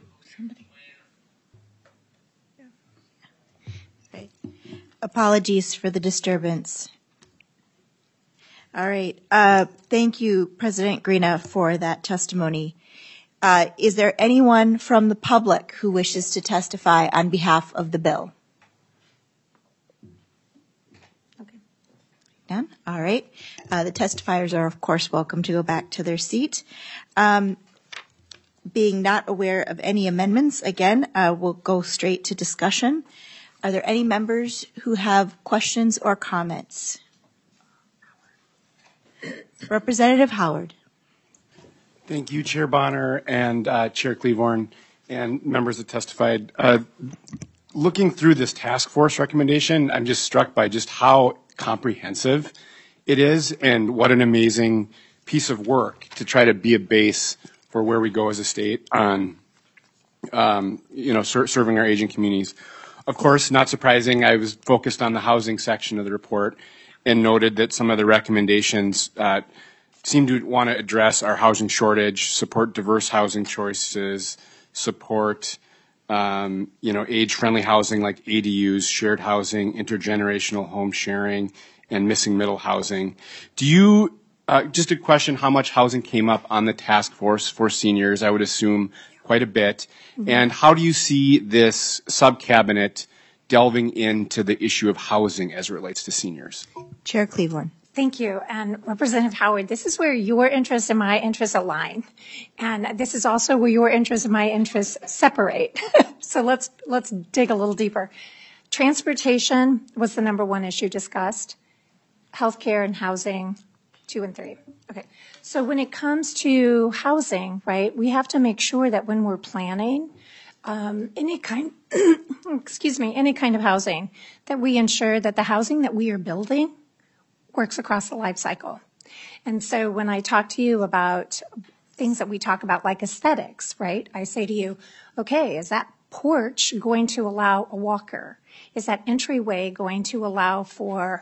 Apologies for the disturbance. All right. Uh, thank you, President Grina, for that testimony. Uh, is there anyone from the public who wishes to testify on behalf of the bill? Okay. None? All right. Uh, the testifiers are, of course, welcome to go back to their seat. Um, being not aware of any amendments, again, uh, we'll go straight to discussion. Are there any members who have questions or comments? Representative Howard. Thank you, Chair Bonner and uh, Chair Cleavorn and members that testified. Uh, looking through this task force recommendation, I'm just struck by just how comprehensive it is and what an amazing piece of work to try to be a base for where we go as a state on, um, you know, ser- serving our aging communities. Of course, not surprising, I was focused on the housing section of the report and noted that some of the recommendations uh, seem to want to address our housing shortage, support diverse housing choices, support um, you know, age-friendly housing like A D Us, shared housing, intergenerational home sharing, and missing middle housing. Do you, uh, just a question, how much housing came up on the task force for seniors? I would assume quite a bit. Mm-hmm. And how do you see this sub-cabinet delving into the issue of housing as it relates to seniors? Chair Cleavorn. Thank you. And Representative Howard, this is where your interests and my interests align. And this is also where your interests and my interests separate. So let's let's dig a little deeper. Transportation was the number one issue discussed. Healthcare and housing, two and three. Okay. So when it comes to housing, right, we have to make sure that when we're planning um, any kind, excuse me, any kind of housing, that we ensure that the housing that we are building works across the life cycle. And so when I talk to you about things that we talk about like aesthetics, right, I say to you, okay, is that porch going to allow a walker? Is that entryway going to allow for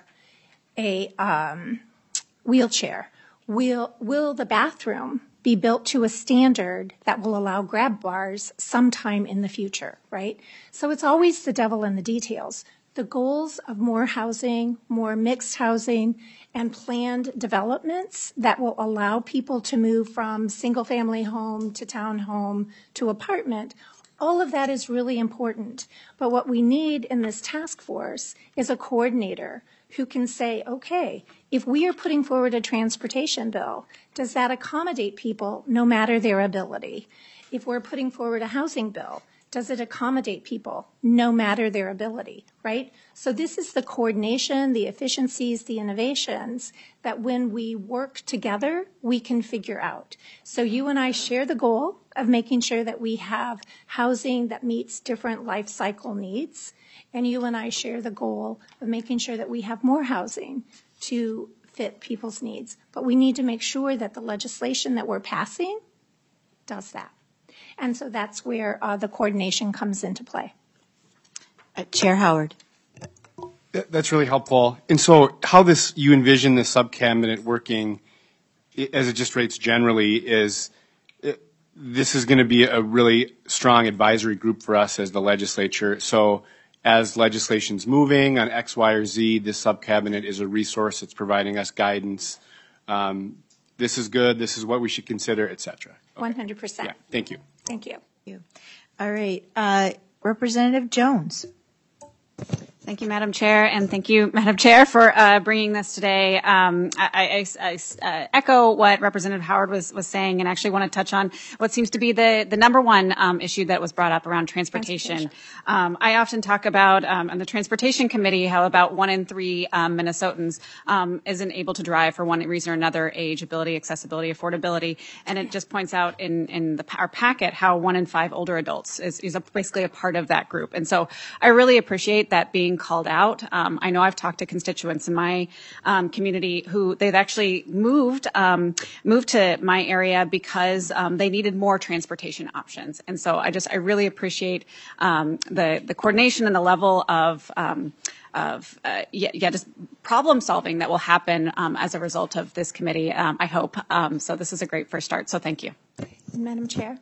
a um, wheelchair? Will, will the bathroom be built to a standard that will allow grab bars sometime in the future, right? So it's always the devil in the details. The goals of more housing, more mixed housing, and planned developments that will allow people to move from single-family home to townhome to apartment, all of that is really important. But what we need in this task force is a coordinator who can say, okay, if we are putting forward a transportation bill, does that accommodate people no matter their ability? If we're putting forward a housing bill, does it accommodate people no matter their ability, right? So this is the coordination, the efficiencies, the innovations that when we work together, we can figure out. So you and I share the goal of making sure that we have housing that meets different life cycle needs. And you and I share the goal of making sure that we have more housing to fit people's needs. But we need to make sure that the legislation that we're passing does that. And so that's where uh, the coordination comes into play. Uh, Chair Howard. That's really helpful. And so how this, you envision the sub-cabinet working as it just rates generally is, it, this is going to be a really strong advisory group for us as the legislature. So as legislation's moving on X, Y, or Z, this sub-cabinet is a resource that's providing us guidance um, this is good, this is what we should consider, et cetera. one hundred percent. Yeah, thank you. Thank you. All right. Uh, Representative Jones. Thank you, Madam Chair, and thank you, Madam Chair, for uh, bringing this today. Um, I, I, I uh, echo what Representative Howard was, was saying, and actually want to touch on what seems to be the, the number one um, issue that was brought up around transportation. transportation. Um, I often talk about um, on the Transportation Committee how about one in three um, Minnesotans um, isn't able to drive for one reason or another: age, ability, accessibility, affordability. And it just points out in, in the, our packet how one in five older adults is, is a, basically a part of that group. And so I really appreciate that being called out. Um, I know I've talked to constituents in my um, community who they've actually moved um, moved to my area because um, they needed more transportation options. And so I just I really appreciate um, the the coordination and the level of um, of uh, yeah, yeah just problem solving that will happen um, as a result of this committee. Um, I hope um, so. This is a great first start. So thank you, Madam Chair.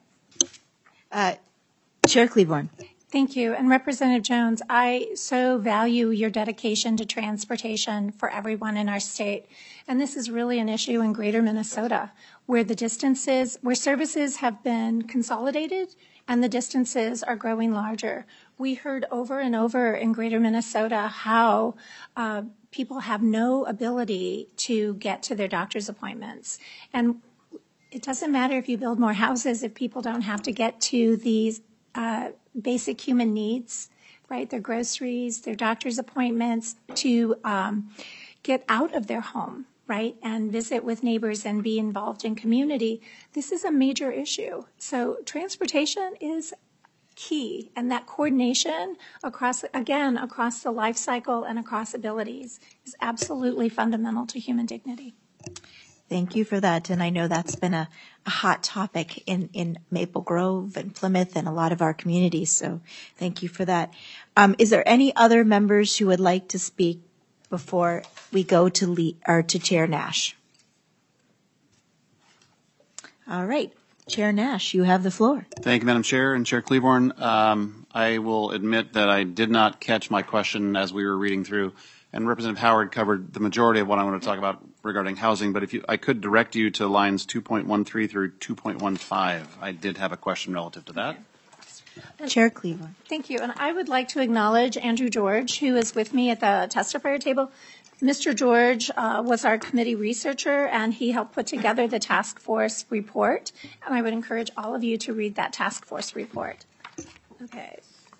Uh, Chair Cleburne. Thank you. And Representative Jones, I so value your dedication to transportation for everyone in our state. And this is really an issue in greater Minnesota where the distances, where services have been consolidated and the distances are growing larger. We heard over and over in greater Minnesota how uh, people have no ability to get to their doctor's appointments. And it doesn't matter if you build more houses if people don't have to get to these uh, basic human needs, right? Their groceries, their doctor's appointments, to um, get out of their home, right? And visit with neighbors and be involved in community. This is a major issue. So transportation is key, and that coordination across, again, across the life cycle and across abilities is absolutely fundamental to human dignity. Thank you for that. And I know that's been a, a hot topic in, in Maple Grove and Plymouth and a lot of our communities. So thank you for that. Um, is there any other members who would like to speak before we go to lead, or to Chair Nash? All right. Chair Nash, you have the floor. Thank you, Madam Chair and Chair Cleburne. Um, I will admit that I did not catch my question as we were reading through. And Representative Howard covered the majority of what I want to talk about regarding housing. But if you, I could direct you to lines two point one three through two point one five. I did have a question relative to that. Chair Cleveland. Thank you. And I would like to acknowledge Andrew George, who is with me at the testifier table. Mister George uh, was our committee researcher, and he helped put together the task force report. And I would encourage all of you to read that task force report. Okay.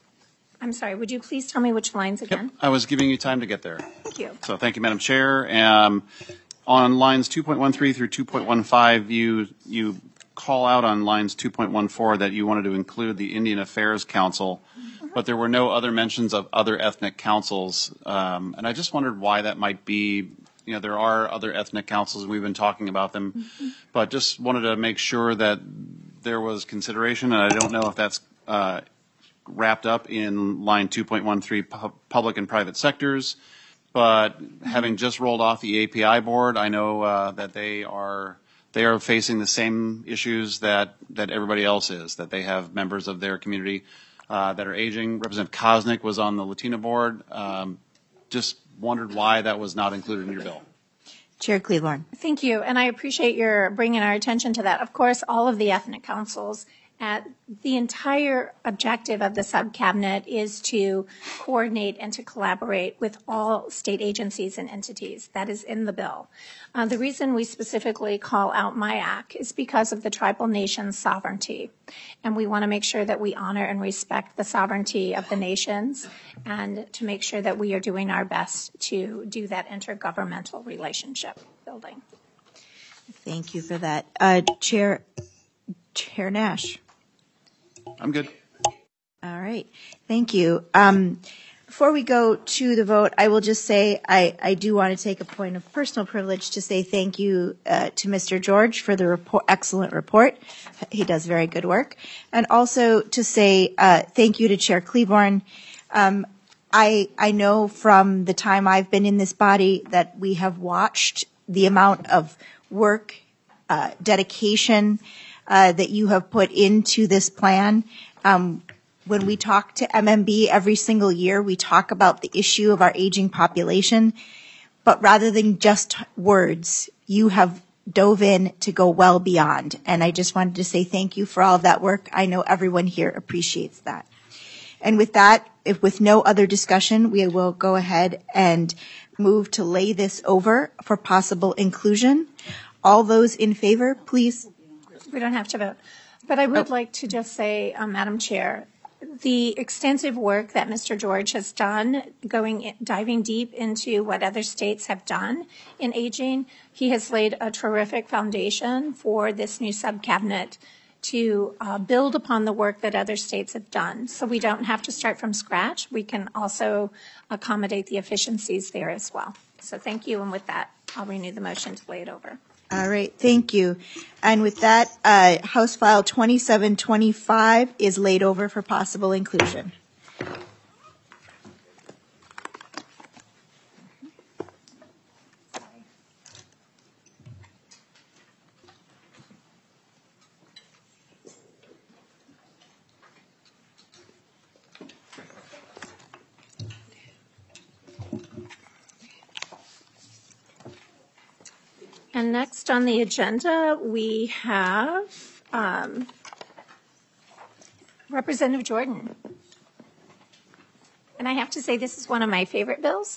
I'm sorry, would you please tell me which lines again? Yep. I was giving you time to get there. Thank you. So thank you, Madam Chair. Um, on lines two point one three through two point one five, you you call out on lines two point one four that you wanted to include the Indian Affairs Council, mm-hmm. but there were no other mentions of other ethnic councils. Um, and I just wondered why that might be. You know, there are other ethnic councils, and we've been talking about them, mm-hmm. but just wanted to make sure that there was consideration, and I don't know if that's uh, wrapped up in line two point one three, pu- public and private sectors. But having just rolled off the A P I board, I know uh, that they are they are facing the same issues that, that everybody else is, that they have members of their community uh, that are aging. Representative Kosnick was on the Latina board. Um, just wondered why that was not included in your bill. Chair Cleburne. Thank you, and I appreciate your bringing our attention to that. Of course, all of the ethnic councils, at the entire objective of the sub-cabinet is to coordinate and to collaborate with all state agencies and entities. That is in the bill. Uh, the reason we specifically call out M I A C is because of the tribal nation's sovereignty. And we want to make sure that we honor and respect the sovereignty of the nations and to make sure that we are doing our best to do that intergovernmental relationship building. Thank you for that. Uh, Chair, Chair Nash. I'm good. All right. Thank you. Um, before we go to the vote, I will just say I, I do want to take a point of personal privilege to say thank you uh, to Mister George for the report, excellent report. He does very good work. And also to say uh, thank you to Chair Cleburne. Um, I, I know from the time I've been in this body that we have watched the amount of work, uh, dedication, Uh, that you have put into this plan. Um, when we talk to M M B every single year, we talk about the issue of our aging population. but rather than just words, you have dove in to go well beyond. And I just wanted to say thank you for all of that work. I know everyone here appreciates that. And with that, if with no other discussion, we will go ahead and move to lay this over for possible inclusion. All those in favor, please. We don't have to vote. But I would oh. like to just say, um, Madam Chair, the extensive work that Mister George has done, going diving deep into what other states have done in aging, he has laid a terrific foundation for this new sub-cabinet to uh, build upon the work that other states have done. So we don't have to start from scratch. We can also accommodate the efficiencies there as well. So thank you. And with that, I'll renew the motion to lay it over. All right, thank you. And with that, uh, House File twenty-seven twenty-five is laid over for possible inclusion. And next on the agenda, we have um, Representative Jordan. And I have to say, this is one of my favorite bills.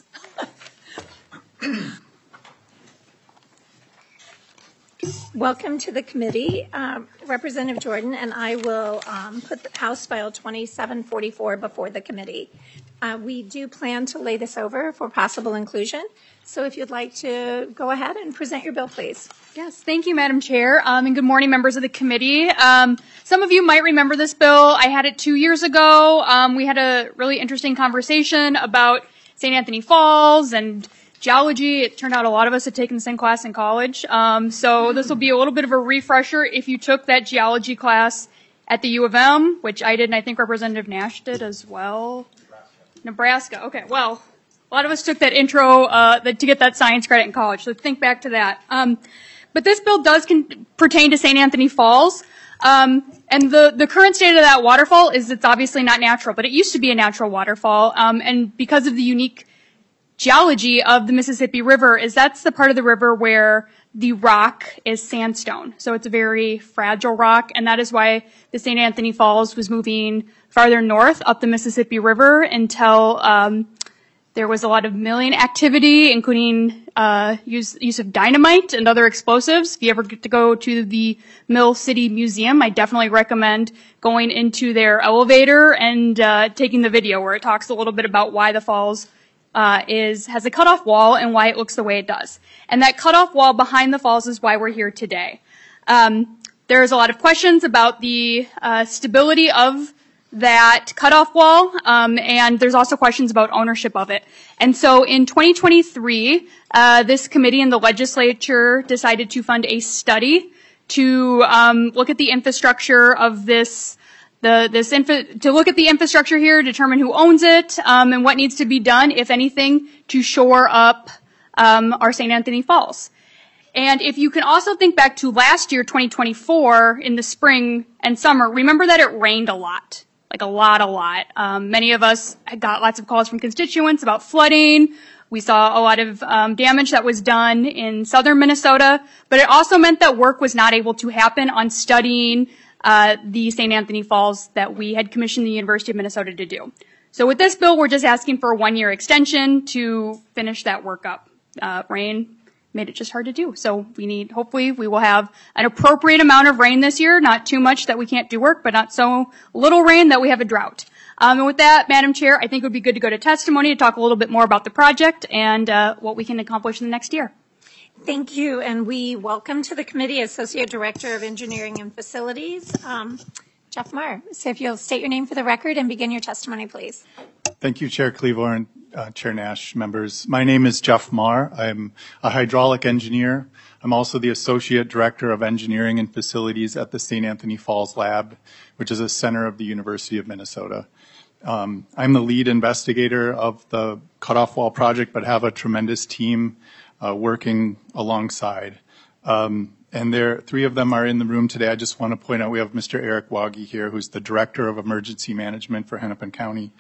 Welcome to the committee, um, Representative Jordan, and I will um, put the House File twenty-seven forty-four before the committee. Uh, we do plan to lay this over for possible inclusion. So if you'd like to go ahead and present your bill, please. Yes, thank you, Madam Chair, um, and good morning, members of the committee. Um, some of you might remember this bill. I had it two years ago. Um, we had a really interesting conversation about Saint Anthony Falls and geology. It turned out a lot of us had taken the same class in college. Um, so this will be a little bit of a refresher if you took that geology class at the U of M, which I did, and I think Representative Nash did as well. Nebraska. Okay, well, a lot of us took that intro uh, to get that science credit in college, so think back to that. Um, but this bill does con- pertain to Saint Anthony Falls, um, and the, the current state of that waterfall is it's obviously not natural, but it used to be a natural waterfall, um, and because of the unique geology of the Mississippi River, is that's the part of the river where the rock is sandstone, so it's a very fragile rock, and that is why the Saint Anthony Falls was moving farther north up the Mississippi River until um, there was a lot of milling activity, including uh, use, use of dynamite and other explosives. If you ever get to go to the Mill City Museum, I definitely recommend going into their elevator and uh, taking the video where it talks a little bit about why the falls uh, is has a cutoff wall and why it looks the way it does. And that cutoff wall behind the falls is why we're here today. Um, there's a lot of questions about the uh, stability of that cutoff wall, um, and there's also questions about ownership of it. And so in twenty twenty-three, uh, this committee and the legislature decided to fund a study to um, look at the infrastructure of this, the this infra- to look at the infrastructure here, determine who owns it, um, and what needs to be done, if anything, to shore up um, our Saint Anthony Falls. And if you can also think back to last year, twenty twenty-four, in the spring and summer, remember that it rained a lot. Like a lot, a lot. Um, many of us got lots of calls from constituents about flooding. We saw a lot of um, damage that was done in southern Minnesota, but it also meant that work was not able to happen on studying uh, the Saint Anthony Falls that we had commissioned the University of Minnesota to do. So with this bill, we're just asking for a one-year extension to finish that work up. Uh, rain made it just hard to do. So we need, hopefully we will have an appropriate amount of rain this year, not too much that we can't do work, but not so little rain that we have a drought. Um, and with that, Madam Chair, I think it would be good to go to testimony to talk a little bit more about the project and uh, what we can accomplish in the next year. Thank you, and we welcome to the committee Associate Director of Engineering and Facilities, um, Jeff Marr. So if you'll state your name for the record and begin your testimony, please. Thank you, Chair Cleavorn, uh, Chair Nash, members. My name is Jeff Marr. I'm a hydraulic engineer. I'm also the Associate Director of Engineering and Facilities at the Saint Anthony Falls Lab, which is a center of the University of Minnesota. Um, I'm the lead investigator of the cutoff wall project, but have a tremendous team uh, working alongside. Um, and there, three of them are in the room today. I just want to point out we have Mister Eric Waggy here, who's the Director of Emergency Management for Hennepin County.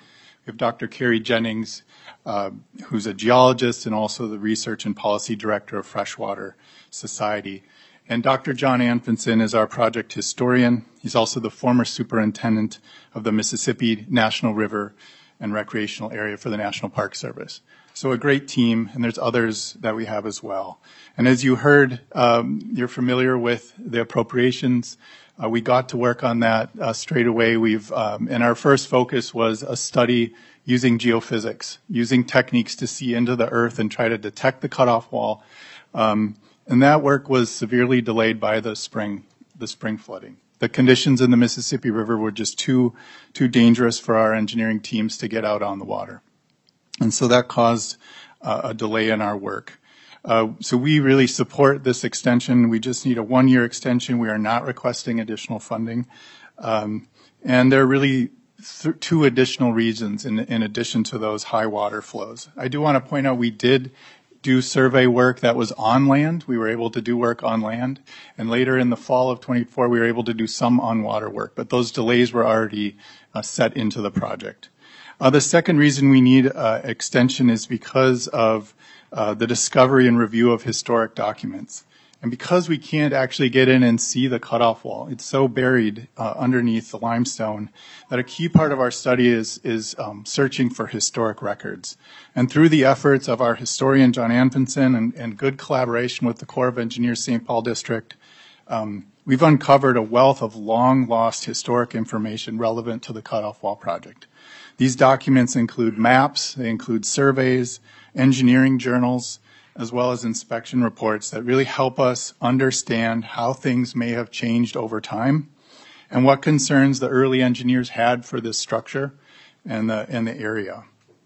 We have Doctor Carrie Jennings, uh, who's a geologist and also the Research and Policy Director of Freshwater Society. And Doctor John Anfinson is our project historian. He's also the former superintendent of the Mississippi National River and Recreational Area for the National Park Service. So a great team, and there's others that we have as well. And as you heard, um, you're familiar with the appropriations. Uh, we got to work on that uh, straight away. We've, um, and our first focus was a study using geophysics, using techniques to see into the earth and try to detect the cutoff wall. Um, and that work was severely delayed by the spring, the spring flooding. The conditions in the Mississippi River were just too, too dangerous for our engineering teams to get out on the water. And so that caused uh, a delay in our work. Uh, so we really support this extension. We just need a one-year extension. We are not requesting additional funding. Um, and there are really th- two additional reasons in, in addition to those high water flows. I do want to point out we did do survey work that was on land. We were able to do work on land. And later in the fall of twenty-four, we were able to do some on water work. But those delays were already uh, set into the project. Uh, the second reason we need uh, extension is because of uh, the discovery and review of historic documents. And because we can't actually get in and see the cutoff wall, it's so buried uh, underneath the limestone that a key part of our study is, is um, searching for historic records. And through the efforts of our historian, John Anfinson, and, and good collaboration with the Corps of Engineers Saint Paul District, um, we've uncovered a wealth of long-lost historic information relevant to the cutoff wall project. These documents include maps, they include surveys, engineering journals, as well as inspection reports that really help us understand how things may have changed over time and what concerns the early engineers had for this structure and the, and the area.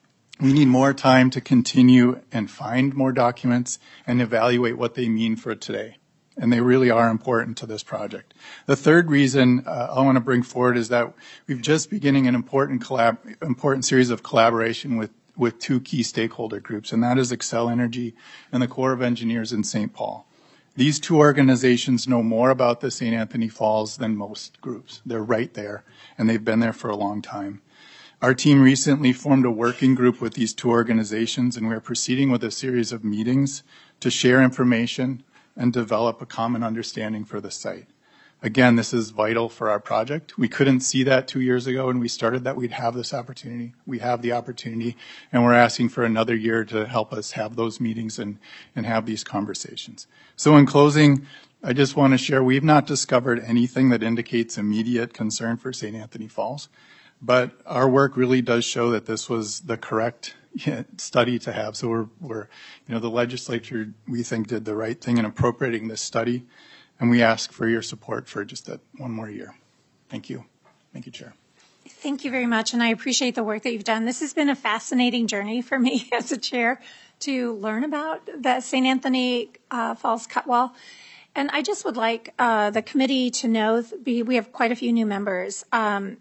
We need more time to continue and find more documents and evaluate what they mean for today. And they really are important to this project. The third reason uh, I want to bring forward is that we've just beginning an important collab, important series of collaboration with, with two key stakeholder groups, and that is Xcel Energy and the Corps of Engineers in Saint Paul. These two organizations know more about the Saint Anthony Falls than most groups. They're right there, and they've been there for a long time. Our team recently formed a working group with these two organizations, and we're proceeding with a series of meetings to share information and develop a common understanding for the site. Again, this is vital for our project. We couldn't see that two years ago when we started that we'd have this opportunity. We have the opportunity, and we're asking for another year to help us have those meetings and, and have these conversations. So in closing, I just want to share we've not discovered anything that indicates immediate concern for Saint Anthony Falls, but our work really does show that this was the correct study to have. So we're, we're, you know, the legislature, we think, did the right thing in appropriating this study, and we ask for your support for just that one more year. Thank you. Thank you, Chair. Thank you very much, and I appreciate the work that you've done. This has been a fascinating journey for me as a chair to learn about the Saint Anthony uh, Falls cut wall. And I just would like uh, the committee to know, we have quite a few new members. Um,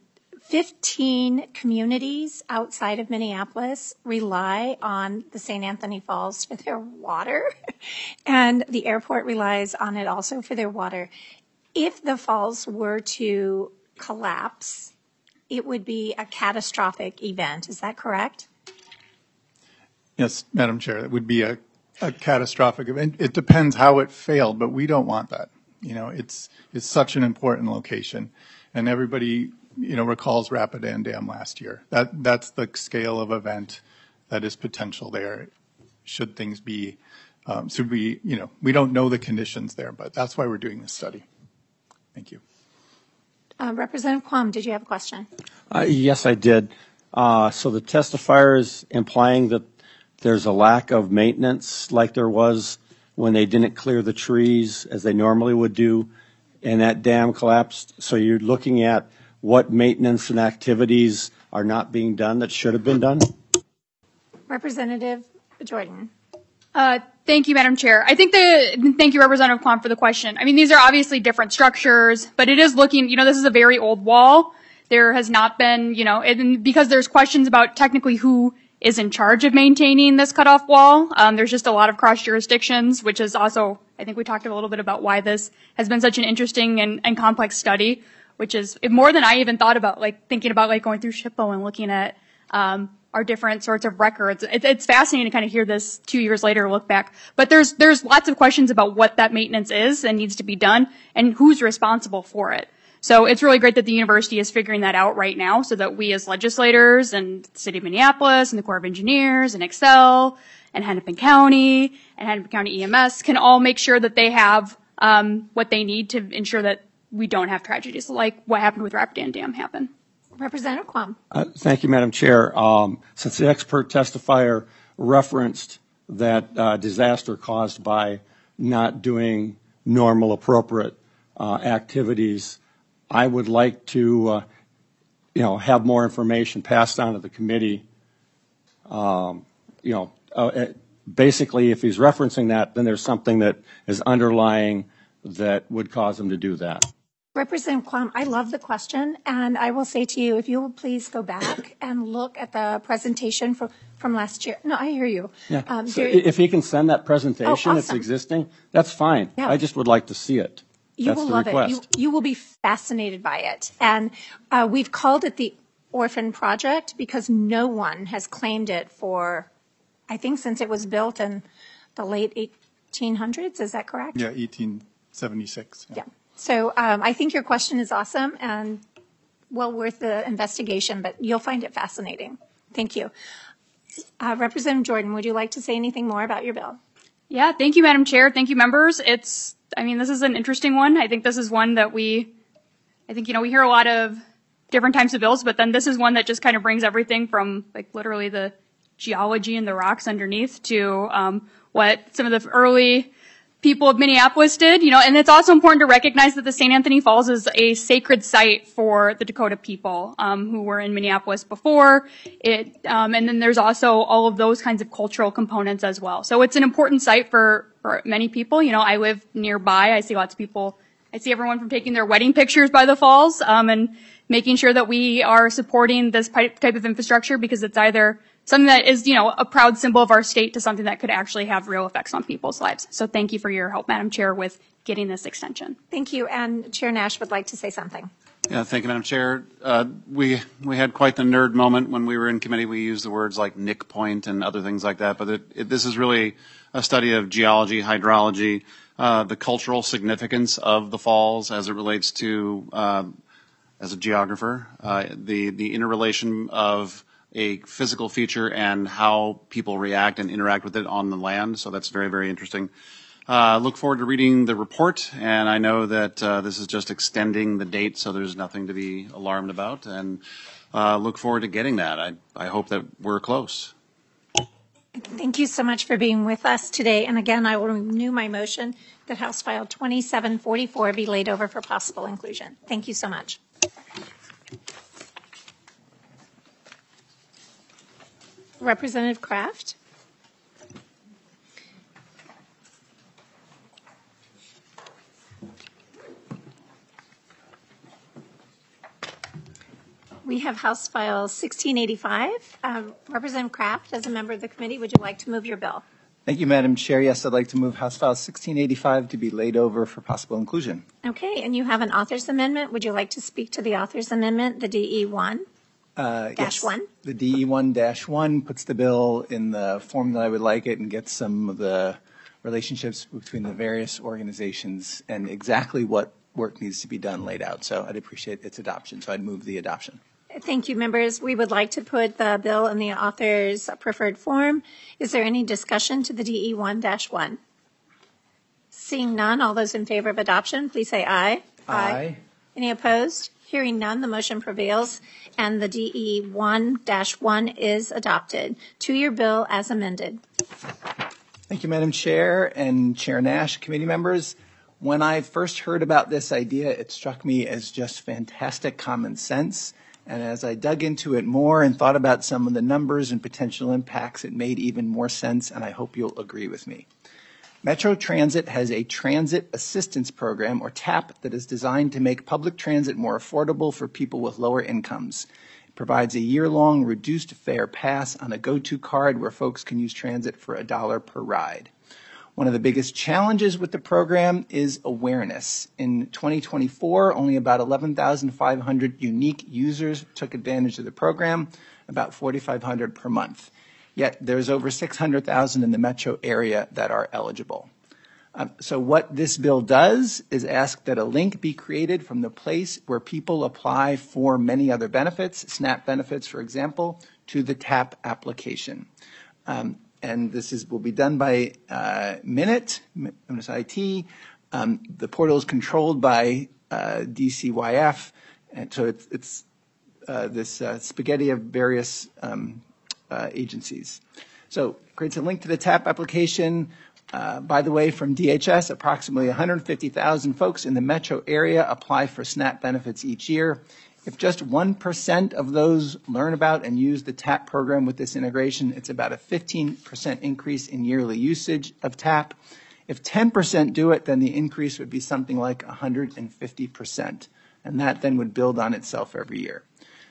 fifteen communities outside of Minneapolis rely on the Saint Anthony Falls for their water, and the airport relies on it also for their water. If the falls were to collapse, it would be a catastrophic event. Is that correct? Yes, Madam Chair, it would be a, a catastrophic event. It depends how it failed, but we don't want that. You know, it's it's such an important location, and everybody, you know, recalls Rapidan Dam last year. That that's the scale of event that is potential there. Should things be, um, should we, you know, we don't know the conditions there, but that's why we're doing this study. Thank you. Uh, Representative Quam, did you have a question? Uh, yes, I did. Uh, so the testifier is implying that there's a lack of maintenance like there was when they didn't clear the trees as they normally would do, and that dam collapsed. So you're looking at what maintenance and activities are not being done that should have been done? Representative Jordan. Uh, thank you, Madam Chair. I think the, thank you, Representative Quam, for the question. I mean, these are obviously different structures, but it is looking, you know, this is a very old wall. There has not been, you know, and because there's questions about technically who is in charge of maintaining this cutoff wall. Um, there's just a lot of cross jurisdictions, which is also, I think we talked a little bit about why this has been such an interesting and, and complex study, which is more than I even thought about, like thinking about like going through SHPO and looking at um, our different sorts of records. It, it's fascinating to kind of hear this two years later look back. But there's there's lots of questions about what that maintenance is and needs to be done and who's responsible for it. So it's really great that the university is figuring that out right now so that we as legislators and the city of Minneapolis and the Corps of Engineers and Excel and Hennepin County and Hennepin County E M S can all make sure that they have um, what they need to ensure that we don't have tragedies like what happened with Rapidan Dam happen. Representative Quam. Uh, thank you, Madam Chair. Um, since the expert testifier referenced that uh, disaster caused by not doing normal, appropriate uh, activities, I would like to, uh, you know, have more information passed on to the committee. Um, you know, uh, basically, if he's referencing that, then there's something that is underlying that would cause him to do that. Representative Quam, I love the question, and I will say to you, if you will please go back and look at the presentation from, from last year. No, I hear you. Yeah. Um, So there- if he can send that presentation, Oh, it's awesome. existing, that's fine. Yeah. I just would like to see it. You That's will the love request. it. You, you will be fascinated by it. And uh, we've called it the Orphan Project because no one has claimed it for, I think, since it was built in the late eighteen hundreds. Is that correct? Yeah, eighteen seventy-six. Yeah. So um, I think your question is awesome and well worth the investigation, but you'll find it fascinating. Thank you. Uh, Representative Jordan, would you like to say anything more about your bill? Yeah, thank you, Madam Chair. Thank you, members. It's, I mean, this is an interesting one. I think this is one that we, I think, you know, we hear a lot of different types of bills, but then this is one that just kind of brings everything from, like, literally the geology and the rocks underneath to um, what some of the early people of Minneapolis did, you know, and it's also important to recognize that the Saint Anthony Falls is a sacred site for the Dakota people um, who were in Minneapolis before it, um, and then there's also all of those kinds of cultural components as well. So it's an important site for, for many people. You know, I live nearby. I see lots of people. I see everyone from taking their wedding pictures by the falls um, and making sure that we are supporting this type of infrastructure because it's either something that is, you know, a proud symbol of our state to something that could actually have real effects on people's lives. So thank you for your help, Madam Chair, with getting this extension. Thank you. And Chair Nash would like to say something. Yeah, thank you, Madam Chair. Uh, we we had quite the nerd moment when we were in committee. We used the words like Nick Point and other things like that. But it, it, this is really a study of geology, hydrology, uh, the cultural significance of the falls as it relates to, uh, as a geographer, uh, the the interrelation of a physical feature and how people react and interact with it on the land. So that's very, very interesting. Uh, look forward to reading the report, and I know that uh, this is just extending the date, so there's nothing to be alarmed about, and uh, look forward to getting that. I, I hope that we're close. Thank you so much for being with us today. And again, I will renew my motion that House File twenty-seven forty-four be laid over for possible inclusion. Thank you so much. Representative Kraft. We have House File sixteen eighty-five. Um, Representative Kraft, as a member of the committee, would you like to move your bill? Thank you, Madam Chair. Yes, I'd like to move House File sixteen eighty-five to be laid over for possible inclusion. Okay, and you have an author's amendment. Would you like to speak to the author's amendment, the D E one? Uh, Dash yes. one? The D E one dash one puts the bill in the form that I would like it and gets some of the relationships between the various organizations and exactly what work needs to be done laid out. So I'd appreciate its adoption. So I'd move the adoption. Thank you, members. We would like to put the bill in the author's preferred form. Is there any discussion to the D E one dash one? Seeing none, all those in favor of adoption, please say aye. Aye. Any opposed? Hearing none, the motion prevails, and the D E one dash one is adopted. Two-year bill as amended. Thank you, Madam Chair and Chair Nash, committee members. When I first heard about this idea, it struck me as just fantastic common sense. And as I dug into it more and thought about some of the numbers and potential impacts, it made even more sense, and I hope you'll agree with me. Metro Transit has a transit assistance program, or TAP, that is designed to make public transit more affordable for people with lower incomes. It provides a year-long reduced fare pass on a go-to card where folks can use transit for a dollar per ride. One of the biggest challenges with the program is awareness. In twenty twenty-four, only about eleven thousand five hundred unique users took advantage of the program. about forty-five hundred per month. Yet there's over six hundred thousand in the metro area that are eligible. Um, so what this bill does is ask that a link be created from the place where people apply for many other benefits, SNAP benefits, for example, to the TAP application. Um, and this is will be done by uh, Minute, M S I T. Um, the portal is controlled by uh, D C Y F, and so it's, it's uh, this uh, spaghetti of various um, uh, agencies. So creates a link to the TAP application. Uh, by the way, from D H S, approximately one hundred fifty thousand folks in the metro area apply for SNAP benefits each year. If just one percent of those learn about and use the TAP program with this integration, it's about a fifteen percent increase in yearly usage of TAP. If ten percent do it, then the increase would be something like one hundred fifty percent, and that then would build on itself every year.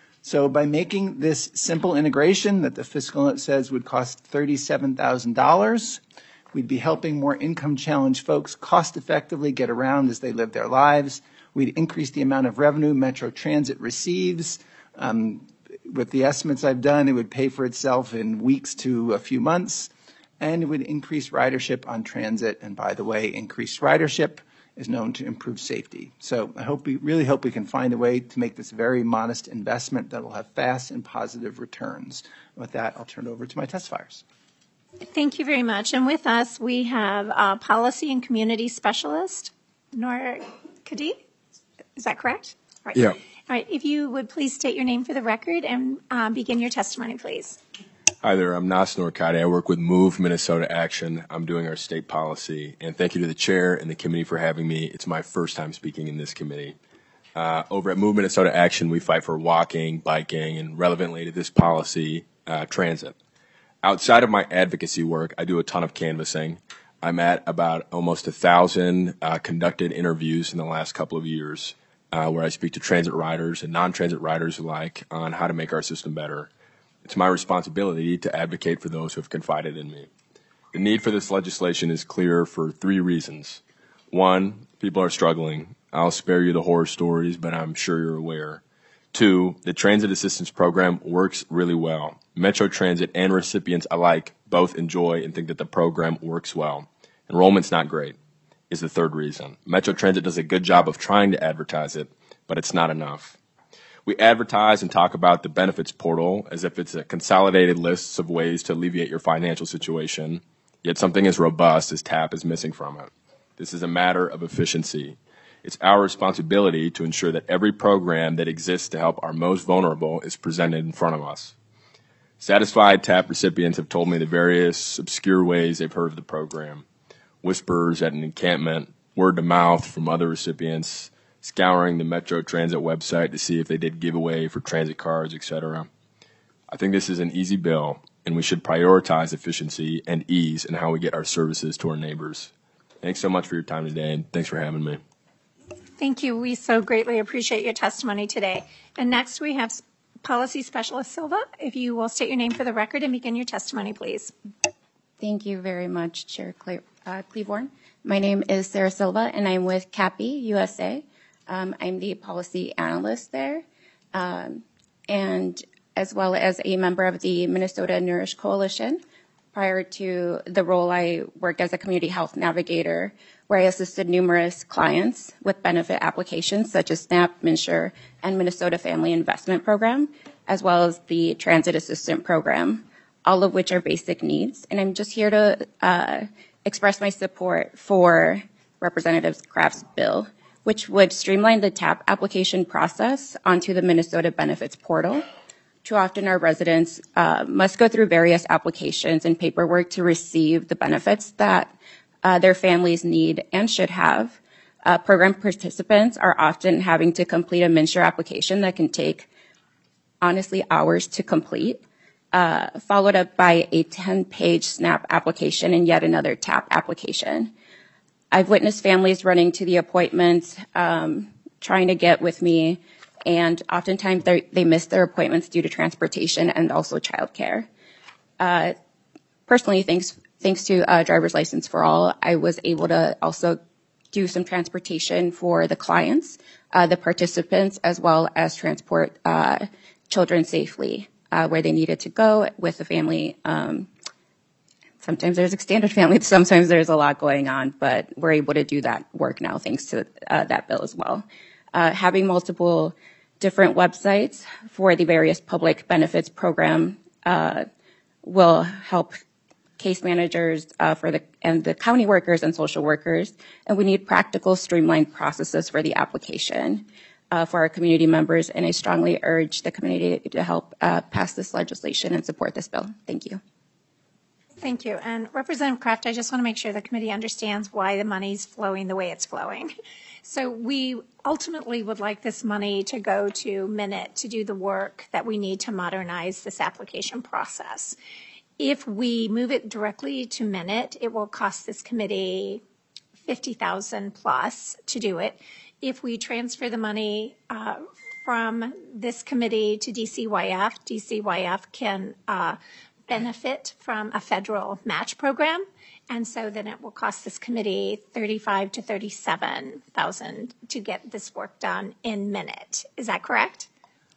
So by making this simple integration that the fiscal note says would cost thirty-seven thousand dollars, we'd be helping more income-challenged folks cost-effectively get around as they live their lives. We'd increase the amount of revenue Metro Transit receives. Um, with the estimates I've done, it would pay for itself in weeks to a few months. And it would increase ridership on transit. And by the way, increased ridership is known to improve safety. So I hope we really hope we can find a way to make this very modest investment that will have fast and positive returns. With that, I'll turn it over to my testifiers. Thank you very much. And with us, we have uh, Policy and Community Specialist, Nora Kadi. Is that correct? All right. Yeah. All right. If you would please state your name for the record and uh, begin your testimony, please. Hi there. I'm Nas Norkadi. I work with Move Minnesota Action. I'm doing our state policy. And thank you to the chair and the committee for having me. It's my first time speaking in this committee. Uh, over at Move Minnesota Action, we fight for walking, biking, and relevantly to this policy, uh, transit. Outside of my advocacy work, I do a ton of canvassing. I'm at about almost a thousand uh, conducted interviews in the last couple of years uh, where I speak to transit riders and non-transit riders alike on how to make our system better. It's my responsibility to advocate for those who have confided in me. The need for this legislation is clear for three reasons. One, people are struggling. I'll spare you the horror stories, but I'm sure you're aware. Two, the transit assistance program works really well. Metro Transit and recipients alike both enjoy and think that the program works well. Enrollment's not great is the third reason. Metro Transit does a good job of trying to advertise it, but it's not enough. We advertise and talk about the benefits portal as if it's a consolidated list of ways to alleviate your financial situation, yet something as robust as TAP is missing from it. This is a matter of efficiency. It's our responsibility to ensure that every program that exists to help our most vulnerable is presented in front of us. Satisfied TAP recipients have told me the various obscure ways they've heard of the program. Whispers at an encampment, word to mouth from other recipients, scouring the Metro Transit website to see if they did giveaway for transit cards, et cetera. I think this is an easy bill, and we should prioritize efficiency and ease in how we get our services to our neighbors. Thanks so much for your time today, and thanks for having me. Thank you. We so greatly appreciate your testimony today. And next we have Policy Specialist Silva. If you will state your name for the record and begin your testimony, please. Thank you very much, Chair Cle- uh, Cleaborn. My name is Sarah Silva, and I'm with CAPI U S A. Um, I'm the policy analyst there, um, and as well as a member of the Minnesota Nourish Coalition. Prior to the role, I worked as a community health navigator, where I assisted numerous clients with benefit applications such as SNAP, MNsure, and Minnesota Family Investment Program, as well as the Transit Assistant Program, all of which are basic needs. And I'm just here to uh, express my support for Representative Craft's bill, which would streamline the TAP application process onto the Minnesota Benefits Portal. Too often our residents uh, must go through various applications and paperwork to receive the benefits that uh, their families need and should have. Uh, program participants are often having to complete a MNsure application that can take, honestly, hours to complete, uh, followed up by a ten-page SNAP application and yet another TAP application. I've witnessed families running to the appointments, um, trying to get with me, and oftentimes they miss their appointments due to transportation and also childcare. Uh, personally, thanks thanks to uh, Driver's License for All, I was able to also do some transportation for the clients, uh, the participants, as well as transport uh, children safely uh, where they needed to go with the family. Um, sometimes there's extended family, sometimes there's a lot going on, but we're able to do that work now thanks to uh, that bill as well. Uh, having multiple different websites for the various public benefits program uh, will help case managers uh, for the and the county workers and social workers, and we need practical, streamlined processes for the application uh, for our community members. And I strongly urge the community to help uh, pass this legislation and support this bill. Thank you. Thank you. And Representative Kraft, I just want to make sure the committee understands why the money's flowing the way it's flowing. So we ultimately would like this money to go to Minute to do the work that we need to modernize this application process. If we move it directly to Minute, it will cost this committee fifty thousand dollars plus to do it. If we transfer the money uh, from this committee to D C Y F, D C Y F can uh, benefit from a federal match program, and so then it will cost this committee thirty-five to thirty-seven thousand to get this work done in Minute. Is that correct?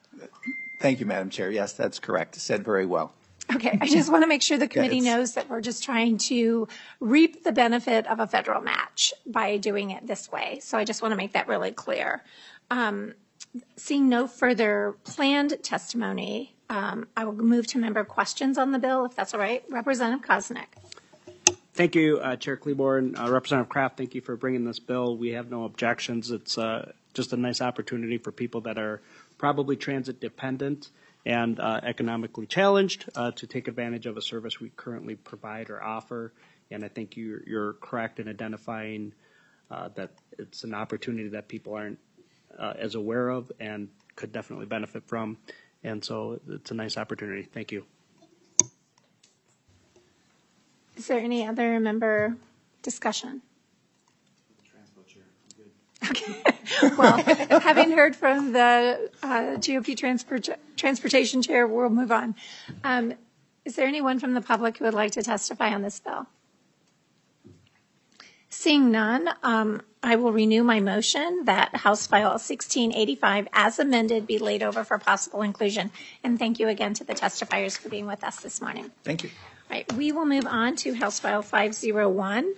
Thank you, Madam Chair. Yes, that's correct. Said very well. Okay, I just want to make sure the committee Yeah, knows that we're just trying to reap the benefit of a federal match by doing it this way. So I just want to make that really clear. Um, seeing no further planned testimony, um, I will move to member questions on the bill, if that's all right. Representative Koznick. Thank you, uh, Chair Kleborn. Uh, Representative Kraft, thank you for bringing this bill. We have no objections. It's uh, just a nice opportunity for people that are probably transit dependent and uh, economically challenged uh, to take advantage of a service we currently provide or offer. And I think you're, you're correct in identifying uh, that it's an opportunity that people aren't uh, as aware of and could definitely benefit from. And so it's a nice opportunity. Thank you. Is there any other member discussion? Okay. Well, having heard from the uh, G O P transport, Transportation Chair, we'll move on. Um, is there anyone from the public who would like to testify on this bill? Seeing none, um, I will renew my motion that House File sixteen eighty-five as amended be laid over for possible inclusion. And thank you again to the testifiers for being with us this morning. Thank you. All right, we will move on to House File five oh one.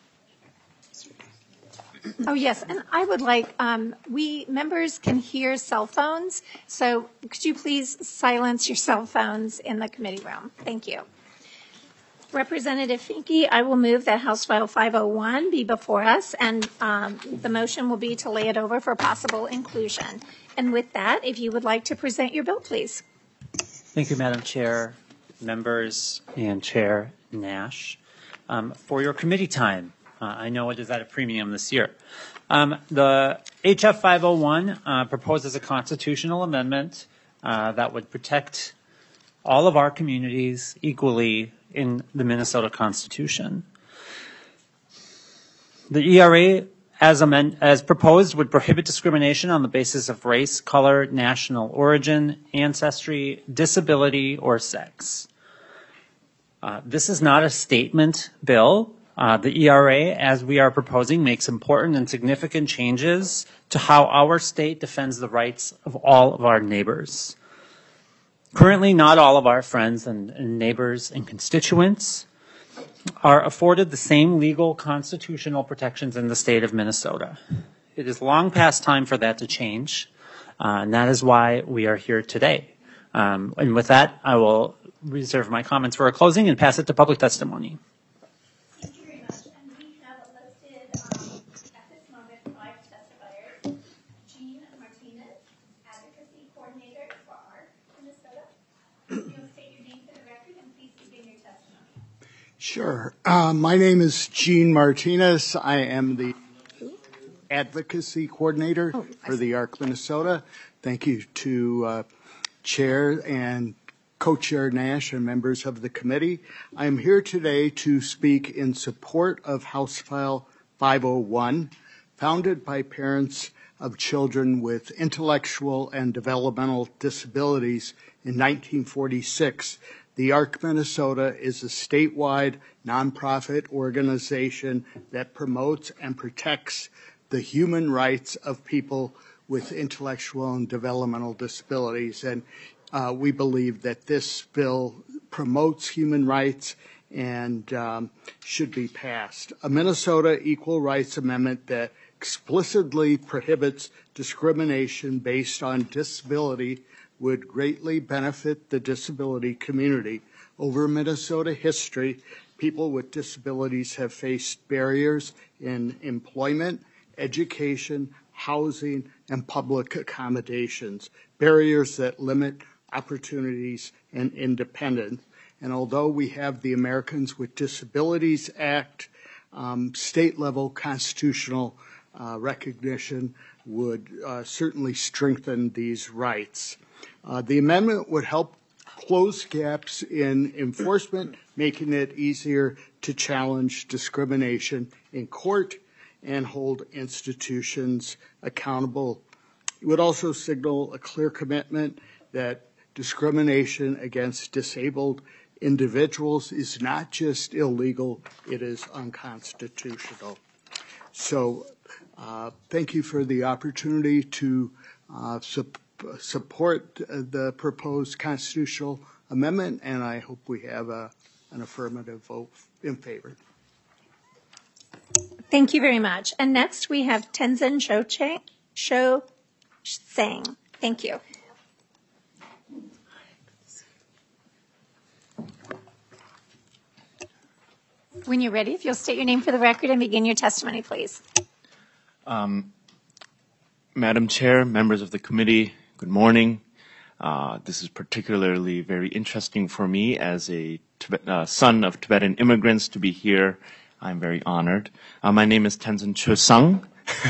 Oh, yes, and I would like, um, we, members can hear cell phones, so could you please silence your cell phones in the committee room? Thank you. Representative Finke, I will move that House File five oh one be before us, and um, the motion will be to lay it over for possible inclusion. And with that, if you would like to present your bill, please. Thank you, Madam Chair, members, and Chair Nash. Um, for your committee time, uh, I know it is at a premium this year. Um, the H F five oh one uh, proposes a constitutional amendment uh, that would protect all of our communities equally in the Minnesota Constitution. The E R A, as, amend, as proposed, would prohibit discrimination on the basis of race, color, national origin, ancestry, disability, or sex. Uh, this is not a statement bill. Uh, the E R A, as we are proposing, makes important and significant changes to how our state defends the rights of all of our neighbors. Currently, not all of our friends and, and neighbors and constituents are afforded the same legal constitutional protections in the state of Minnesota. It is long past time for that to change, uh, and that is why we are here today. Um, and with that, I will reserve my comments for a closing and pass it to public testimony. Thank you very much. And we have listed um, at this moment five testifiers. Jean Martinez, Advocacy Coordinator for ARC Minnesota. You'll state your name for the record and please begin your testimony. Sure. Uh, my name is Jean Martinez. I am the Advocacy Coordinator oh, for the ARC Minnesota. Thank you to uh, Chair and Co-Chair Nash and members of the committee. I am here today to speak in support of House File five oh one, founded by parents of children with intellectual and developmental disabilities in nineteen forty-six. The ARC Minnesota is a statewide nonprofit organization that promotes and protects the human rights of people with intellectual and developmental disabilities. And uh, we believe that this bill promotes human rights and um, should be passed. A Minnesota Equal Rights Amendment that explicitly prohibits discrimination based on disability would greatly benefit the disability community. Over Minnesota history, people with disabilities have faced barriers in employment, education, housing, and public accommodations, barriers that limit opportunities and independence. And although we have the Americans with Disabilities Act, um, state-level constitutional uh, recognition would uh, certainly strengthen these rights. Uh, the amendment would help close gaps in enforcement, making it easier to challenge discrimination in court and hold institutions accountable. It would also signal a clear commitment that discrimination against disabled individuals is not just illegal, it is unconstitutional. So uh, thank you for the opportunity to uh, su- support the proposed constitutional amendment, and I hope we have a, an affirmative vote in favor. Thank you very much. And next we have Tenzin Shoche, Sho Sang. Thank you. When you're ready, if you'll state your name for the record and begin your testimony, please. Um, Madam Chair, members of the committee, good morning. Uh, this is particularly very interesting for me as a Tibet, uh, son of Tibetan immigrants to be here. I'm very honored. Uh, my name is Tenzin Chosang,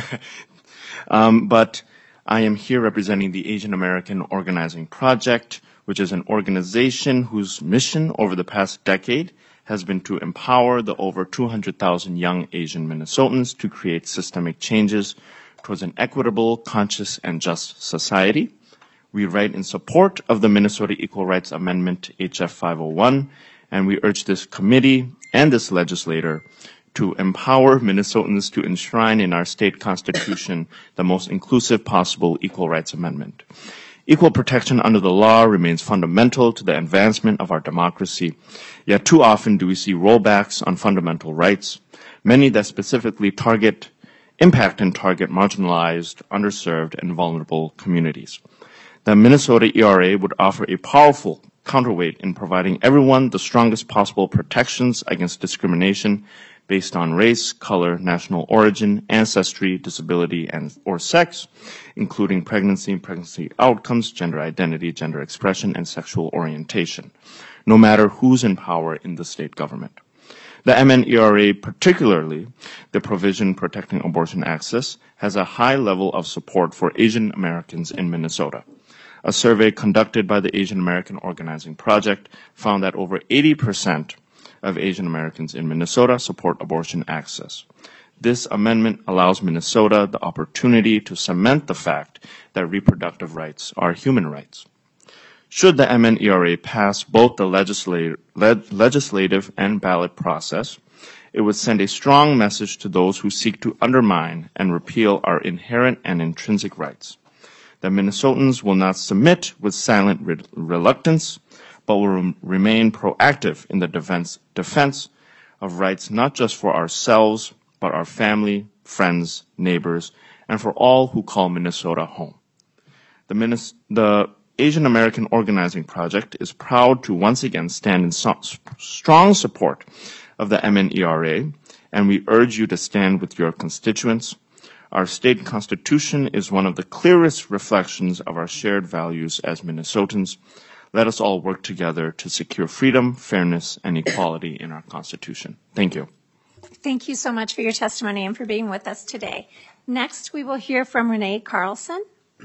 um, but I am here representing the Asian American Organizing Project, which is an organization whose mission over the past decade has been to empower the over two hundred thousand young Asian Minnesotans to create systemic changes towards an equitable, conscious, and just society. We write in support of the Minnesota Equal Rights Amendment, H F five oh one, and we urge this committee and this legislator to empower Minnesotans to enshrine in our state constitution the most inclusive possible equal rights amendment. Equal protection under the law remains fundamental to the advancement of our democracy, yet too often do we see rollbacks on fundamental rights, many that specifically target, impact and target marginalized, underserved, and vulnerable communities. The Minnesota E R A would offer a powerful counterweight in providing everyone the strongest possible protections against discrimination based on race, color, national origin, ancestry, disability, and or sex, including pregnancy, pregnancy outcomes, gender identity, gender expression, and sexual orientation, no matter who's in power in the state government. The M N E R A, particularly the provision protecting abortion access, has a high level of support for Asian Americans in Minnesota. A survey conducted by the Asian American Organizing Project found that over eighty percent of Asian Americans in Minnesota support abortion access. This amendment allows Minnesota the opportunity to cement the fact that reproductive rights are human rights. Should the M N E R A pass both the legislative, leg, legislative and ballot process, it would send a strong message to those who seek to undermine and repeal our inherent and intrinsic rights. That Minnesotans will not submit with silent re- reluctance, but will rem- remain proactive in the defense, defense of rights not just for ourselves, but our family, friends, neighbors, and for all who call Minnesota home. The, Minnes- the Asian American Organizing Project is proud to once again stand in so- strong support of the M N E R A, and we urge you to stand with your constituents. Our state constitution is one of the clearest reflections of our shared values as Minnesotans. Let us all work together to secure freedom, fairness, and equality in our Constitution. Thank you. Thank you so much for your testimony and for being with us today. Next, we will hear from Renee Carlson.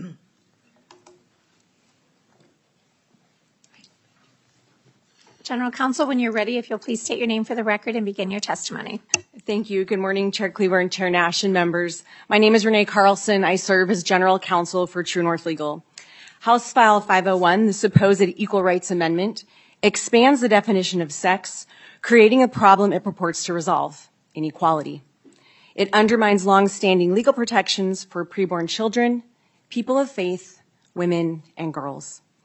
General Counsel, when you're ready, if you'll please state your name for the record and begin your testimony. Thank you. Good morning, Chair Cleaver, Chair Nash, and members. My name is Renee Carlson. I serve as General Counsel for True North Legal. House File five oh one, the supposed Equal Rights Amendment, expands the definition of sex, creating a problem it purports to resolve, inequality. It undermines long-standing legal protections for preborn children, people of faith, women, and girls.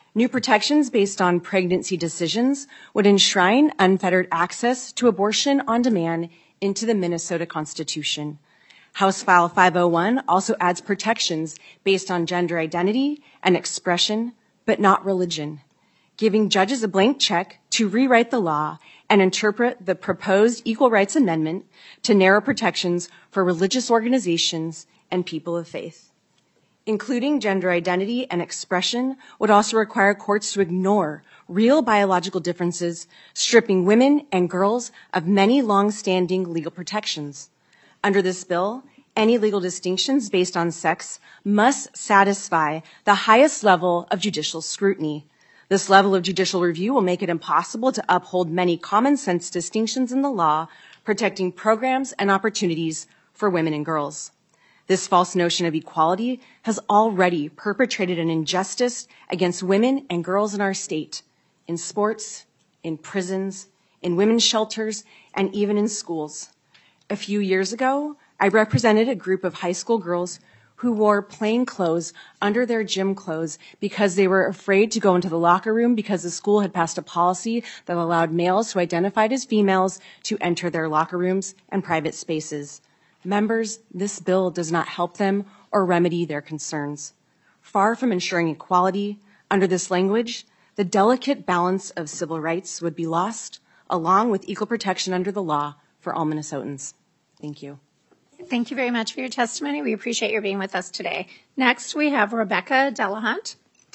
New protections based on pregnancy decisions would enshrine unfettered access to abortion on demand into the Minnesota Constitution. House File five oh one also adds protections based on gender identity and expression, but not religion, giving judges a blank check to rewrite the law and interpret the proposed Equal Rights Amendment to narrow protections for religious organizations and people of faith. Including gender identity and expression would also require courts to ignore real biological differences, stripping women and girls of many long-standing legal protections. Under this bill, any legal distinctions based on sex must satisfy the highest level of judicial scrutiny. This level of judicial review will make it impossible to uphold many common sense distinctions in the law, protecting programs and opportunities for women and girls. This false notion of equality has already perpetrated an injustice against women and girls in our state, in sports, in prisons, in women's shelters, and even in schools. A few years ago, I represented a group of high school girls who wore plain clothes under their gym clothes because they were afraid to go into the locker room because the school had passed a policy that allowed males who identified as females to enter their locker rooms and private spaces. Members, this bill does not help them or remedy their concerns. Far from ensuring equality, under this language, the delicate balance of civil rights would be lost, along with equal protection under the law for all Minnesotans. Thank you. Thank you very much for your testimony. We appreciate your being with us today. Next, we have Rebecca Delahunt.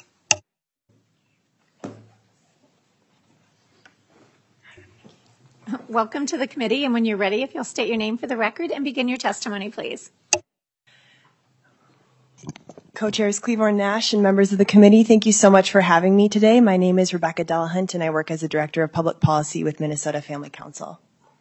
Welcome to the committee, and when you're ready, if you'll state your name for the record and begin your testimony, please. Co-chairs Cleavorn Nash and members of the committee, thank you so much for having me today. My name is Rebecca Delahunt, and I work as a Director of Public Policy with Minnesota Family Council.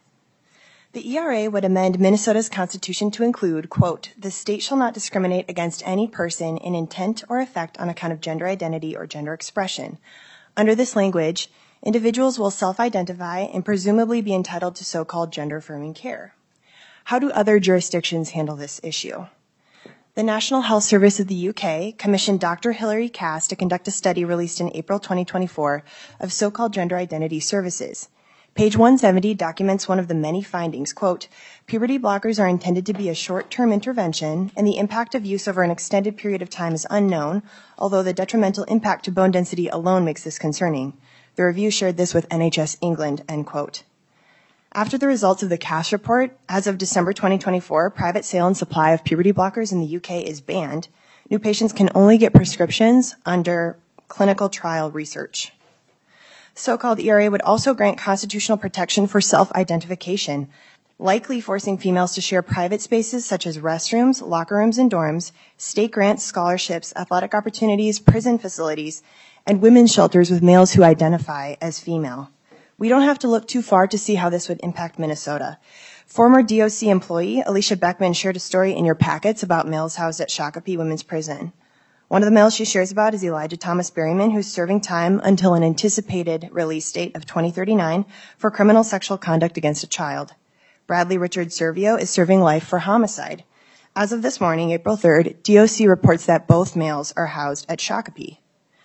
The E R A would amend Minnesota's constitution to include, quote, "The state shall not discriminate against any person in intent or effect on account of gender identity or gender expression." Under this language, individuals will self-identify and presumably be entitled to so-called gender-affirming care. How do other jurisdictions handle this issue? The National Health Service of the U K commissioned Doctor Hilary Cass to conduct a study released in April twenty twenty-four of so-called gender identity services. Page one seventy documents one of the many findings, quote, "Puberty blockers are intended to be a short-term intervention, and the impact of use over an extended period of time is unknown, although the detrimental impact to bone density alone makes this concerning. The review shared this with N H S England," end quote. After the results of the Cass report, as of December twenty twenty-four, private sale and supply of puberty blockers in the U K is banned. New patients can only get prescriptions under clinical trial research. So-called E R A would also grant constitutional protection for self-identification, likely forcing females to share private spaces such as restrooms, locker rooms, and dorms, state grants, scholarships, athletic opportunities, prison facilities, and women's shelters with males who identify as female. We don't have to look too far to see how this would impact Minnesota. Former D O C employee Alicia Beckman shared a story in your packets about males housed at Shakopee Women's Prison. One of the males she shares about is Elijah Thomas Berryman, who's serving time until an anticipated release date of twenty thirty-nine for criminal sexual conduct against a child. Bradley Richard Servio is serving life for homicide. As of this morning, April third, D O C reports that both males are housed at Shakopee.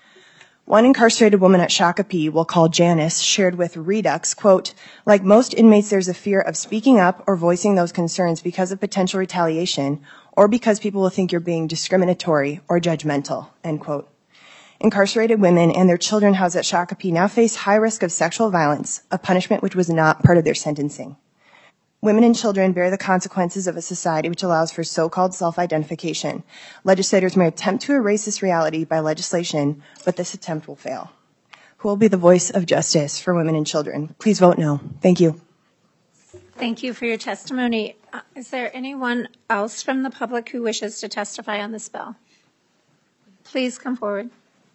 One incarcerated woman at Shakopee, we'll call Janice, shared with Redux, quote, "Like most inmates, there's a fear of speaking up or voicing those concerns because of potential retaliation or because people will think you're being discriminatory or judgmental," end quote. Incarcerated women and their children housed at Shakopee now face high risk of sexual violence, a punishment which was not part of their sentencing. Women and children bear the consequences of a society which allows for so-called self-identification. Legislators may attempt to erase this reality by legislation, but this attempt will fail. Who will be the voice of justice for women and children? Please vote no. Thank you. Thank you for your testimony. Uh, is there anyone else from the public who wishes to testify on this bill? Please come forward.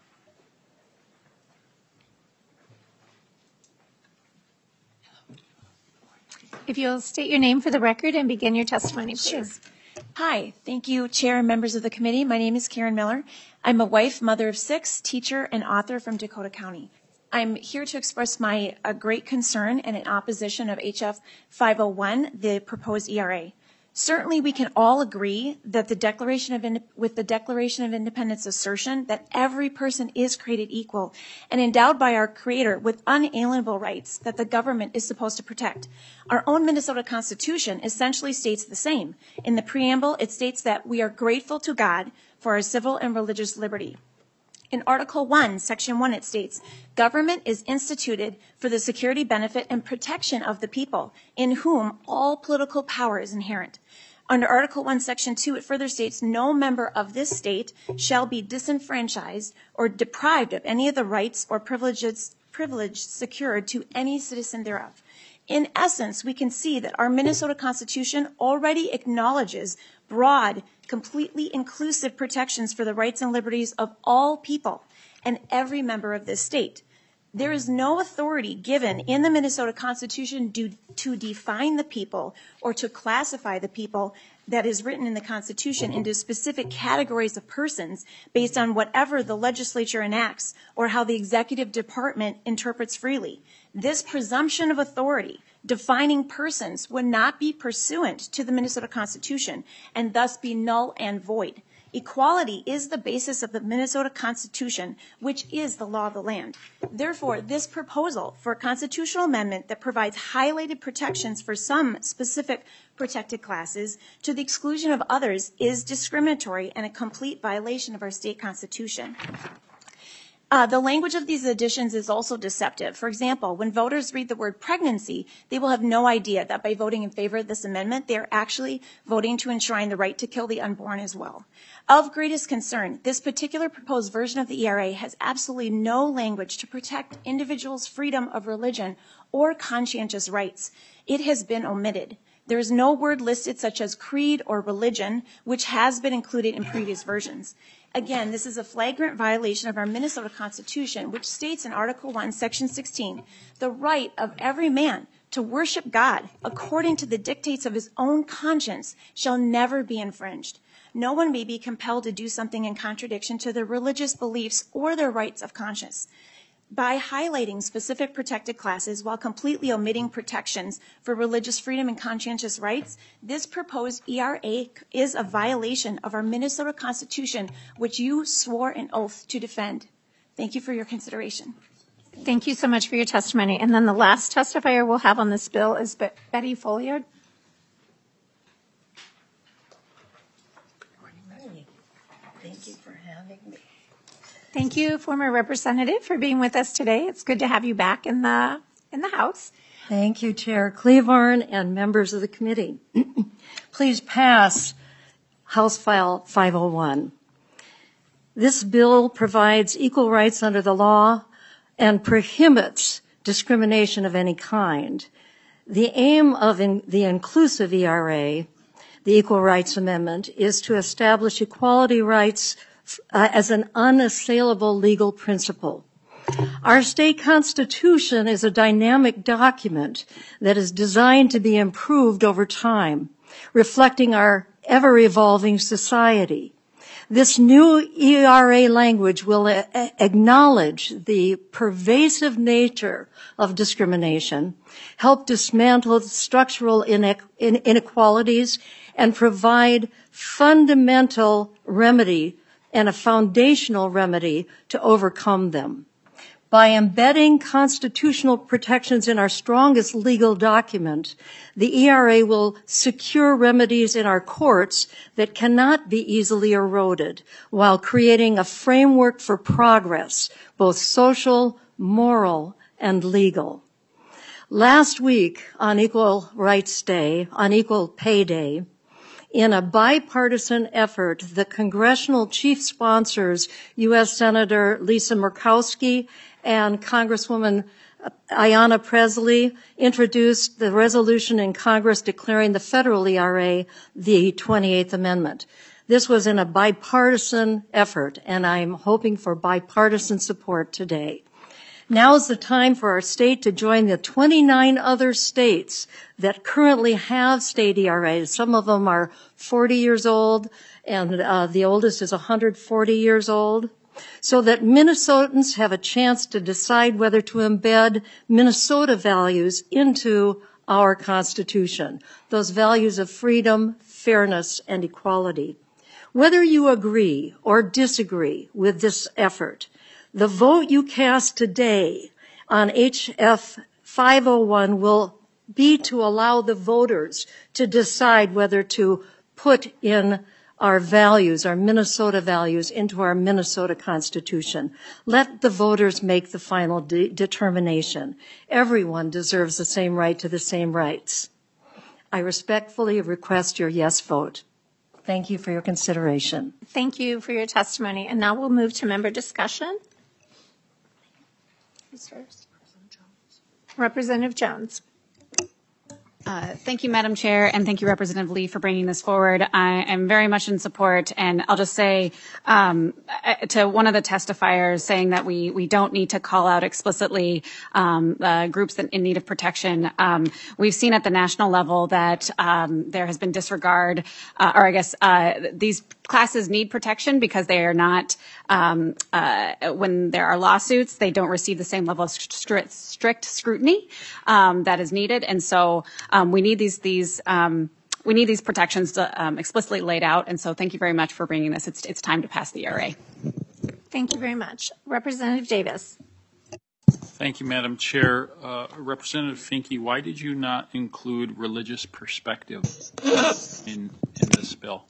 If you'll state your name for the record and begin your testimony, please. Sure. Hi, thank you, Chair and members of the committee. My name is Karen Miller. I'm a wife, mother of six, teacher, and author from Dakota County. I'm here to express my uh, great concern and in opposition of H F five oh one, the proposed E R A. Certainly, we can all agree that the Declaration of Inde- with the Declaration of Independence assertion that every person is created equal and endowed by our Creator with unalienable rights that the government is supposed to protect. Our own Minnesota Constitution essentially states the same. In the preamble, it states that we are grateful to God for our civil and religious liberty. In Article one, Section one, it states, government is instituted for the security, benefit, and protection of the people, in whom all political power is inherent. Under Article one, Section two, it further states, no member of this state shall be disenfranchised or deprived of any of the rights or privileges, privilege secured to any citizen thereof. In essence, we can see that our Minnesota Constitution already acknowledges broad, completely inclusive protections for the rights and liberties of all people and every member of this state. There is no authority given in the Minnesota Constitution to, to define the people or to classify the people that is written in the Constitution into specific categories of persons based on whatever the legislature enacts or how the executive department interprets freely. This presumption of authority defining persons would not be pursuant to the Minnesota Constitution and thus be null and void. Equality is the basis of the Minnesota Constitution, which is the law of the land. Therefore, this proposal for a constitutional amendment that provides highlighted protections for some specific protected classes to the exclusion of others is discriminatory and a complete violation of our state constitution. Uh, the language of these additions is also deceptive. For example, when voters read the word pregnancy, they will have no idea that by voting in favor of this amendment, they are actually voting to enshrine the right to kill the unborn as well. Of greatest concern, this particular proposed version of the E R A has absolutely no language to protect individuals' freedom of religion or conscientious rights. It has been omitted. There is no word listed such as creed or religion, which has been included in previous versions. Again, this is a flagrant violation of our Minnesota Constitution, which states in Article one, Section sixteen, the right of every man to worship God according to the dictates of his own conscience shall never be infringed. No one may be compelled to do something in contradiction to their religious beliefs or their rights of conscience. By highlighting specific protected classes while completely omitting protections for religious freedom and conscientious rights, this proposed E R A is a violation of our Minnesota Constitution, which you swore an oath to defend. Thank you for your consideration. Thank you so much for your testimony. And then the last testifier we'll have on this bill is Be- Betty Folliard. Thank you for having me. Thank you, former representative, for being with us today. It's good to have you back in the in the House. Thank you, Chair Cleavorn and members of the committee. Please pass House File five oh one. This bill provides equal rights under the law and prohibits discrimination of any kind. The aim of in, the inclusive E R A, the Equal Rights Amendment, is to establish equality rights Uh, as an unassailable legal principle. Our state constitution is a dynamic document that is designed to be improved over time, reflecting our ever-evolving society. This new E R A language will a- acknowledge the pervasive nature of discrimination, help dismantle structural ine- inequalities, and provide fundamental remedy and a foundational remedy to overcome them. By embedding constitutional protections in our strongest legal document, the E R A will secure remedies in our courts that cannot be easily eroded, while creating a framework for progress, both social, moral, and legal. Last week, on Equal Rights Day, on Equal Pay Day, in a bipartisan effort, the congressional chief sponsors, U S Senator Lisa Murkowski and Congresswoman Ayanna Pressley, introduced the resolution in Congress declaring the federal E R A the twenty-eighth Amendment. This was in a bipartisan effort, and I'm hoping for bipartisan support today. Now is the time for our state to join the twenty-nine other states that currently have state E R As. Some of them are forty years old, and uh, the oldest is one hundred forty years old, so that Minnesotans have a chance to decide whether to embed Minnesota values into our Constitution, those values of freedom, fairness, and equality. Whether you agree or disagree with this effort, the vote you cast today on H F five oh one will be to allow the voters to decide whether to put in our values, our Minnesota values, into our Minnesota Constitution. Let the voters make the final de- determination. Everyone deserves the same right to the same rights. I respectfully request your yes vote. Thank you for your consideration. Thank you for your testimony. And now we'll move to member discussion. Who's first? Representative Jones. Uh, thank you, Madam Chair, and thank you, Representative Lee, for bringing this forward. I am very much in support, and I'll just say um, to one of the testifiers saying that we we don't need to call out explicitly um, uh, groups that in need of protection. Um, we've seen at the national level that um, there has been disregard, uh, or I guess uh, these classes need protection because they are not, um, uh, when there are lawsuits, they don't receive the same level of strict, strict scrutiny um, that is needed, and so. Um, we need these these um, we need these protections to, um, explicitly laid out, and so thank you very much for bringing this. It's it's time to pass the E R A. Thank you very much, Representative Davis. Thank you, Madam Chair. Uh, Representative Finke, why did you not include religious perspective in in this bill?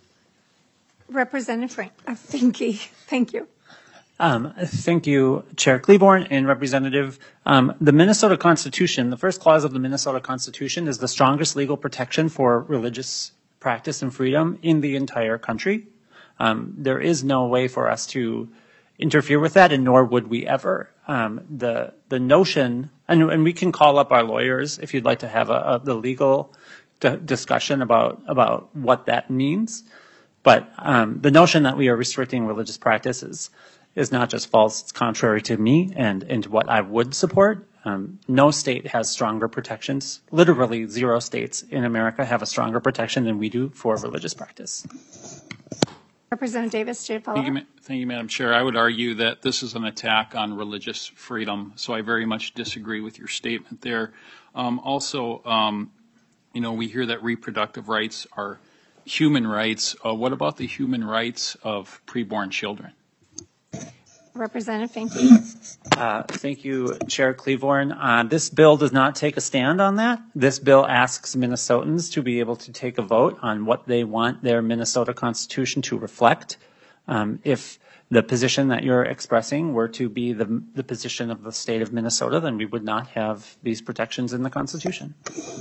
Representative Frank, uh, Finke, thank you. Um, thank you, Chair Cleaborn and Representative. Um, the Minnesota Constitution, the first clause of the Minnesota Constitution is the strongest legal protection for religious practice and freedom in the entire country. Um, there is no way for us to interfere with that, and nor would we ever. Um, the the notion, and, and we can call up our lawyers if you'd like to have a, a, the legal d- discussion about about what that means. But um, the notion that we are restricting religious practices is not just false, it's contrary to me and, and what I would support. Um, no state has stronger protections. Literally zero states in America have a stronger protection than we do for religious practice. Representative Davis, State Thank you, thank you, Madam Chair. I would argue that this is an attack on religious freedom, so I very much disagree with your statement there. Um, also, um, you know, we hear that reproductive rights are human rights. Uh, what about the human rights of preborn children? Representative Finke. Uh, thank you, Chair Cleaborn. Uh, this bill does not take a stand on that. This bill asks Minnesotans to be able to take a vote on what they want their Minnesota Constitution to reflect. Um, if the position that you're expressing were to be the, the position of the state of Minnesota, then we would not have these protections in the Constitution.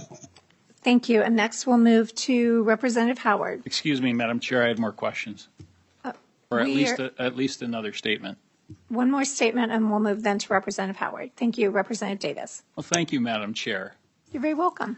Thank you. And next we'll move to Representative Howard. Excuse me, Madam Chair, I had more questions. Uh, or at least are, a, at least another statement. One more statement, and we'll move then to Representative Howard. Thank you, Representative Davis. Well, thank you, Madam Chair. You're very welcome.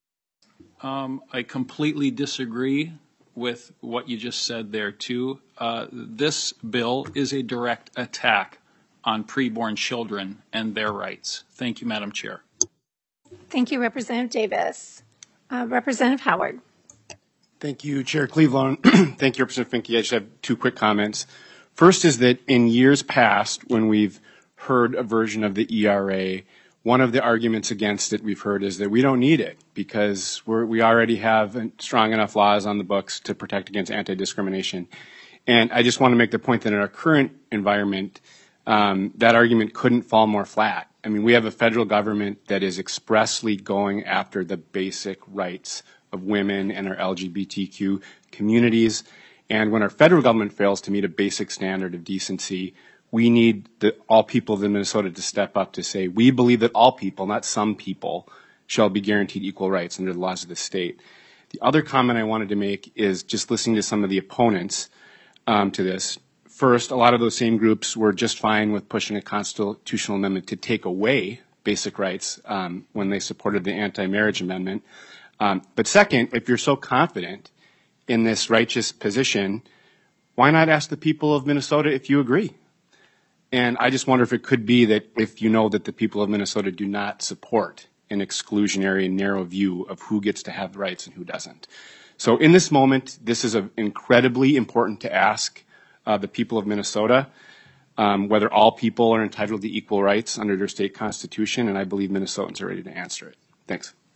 Um, I completely disagree with what you just said there, too. Uh, this bill is a direct attack on preborn children and their rights. Thank you, Madam Chair. Thank you, Representative Davis. Uh, Representative Howard. Thank you, Chair Cleveland. Thank you, Representative Finke. I just have two quick comments. First is that in years past, when we've heard a version of the E R A, one of the arguments against it we've heard is that we don't need it because we're, we already have strong enough laws on the books to protect against anti-discrimination. And I just want to make the point that in our current environment, um, that argument couldn't fall more flat. I mean, we have a federal government that is expressly going after the basic rights of women and our L G B T Q communities. And when our federal government fails to meet a basic standard of decency, we need the, all people of Minnesota to step up to say, we believe that all people, not some people, shall be guaranteed equal rights under the laws of the state. The other comment I wanted to make is just listening to some of the opponents um, to this. First, a lot of those same groups were just fine with pushing a constitutional amendment to take away basic rights um, when they supported the anti-marriage amendment. Um, but second, if you're so confident in this righteous position, why not ask the people of Minnesota if you agree? And I just wonder if it could be that if you know that the people of Minnesota do not support an exclusionary and narrow view of who gets to have rights and who doesn't. So in this moment, this is a, incredibly important to ask uh, the people of Minnesota um, whether all people are entitled to equal rights under their state constitution, and I believe Minnesotans are ready to answer it. Thanks.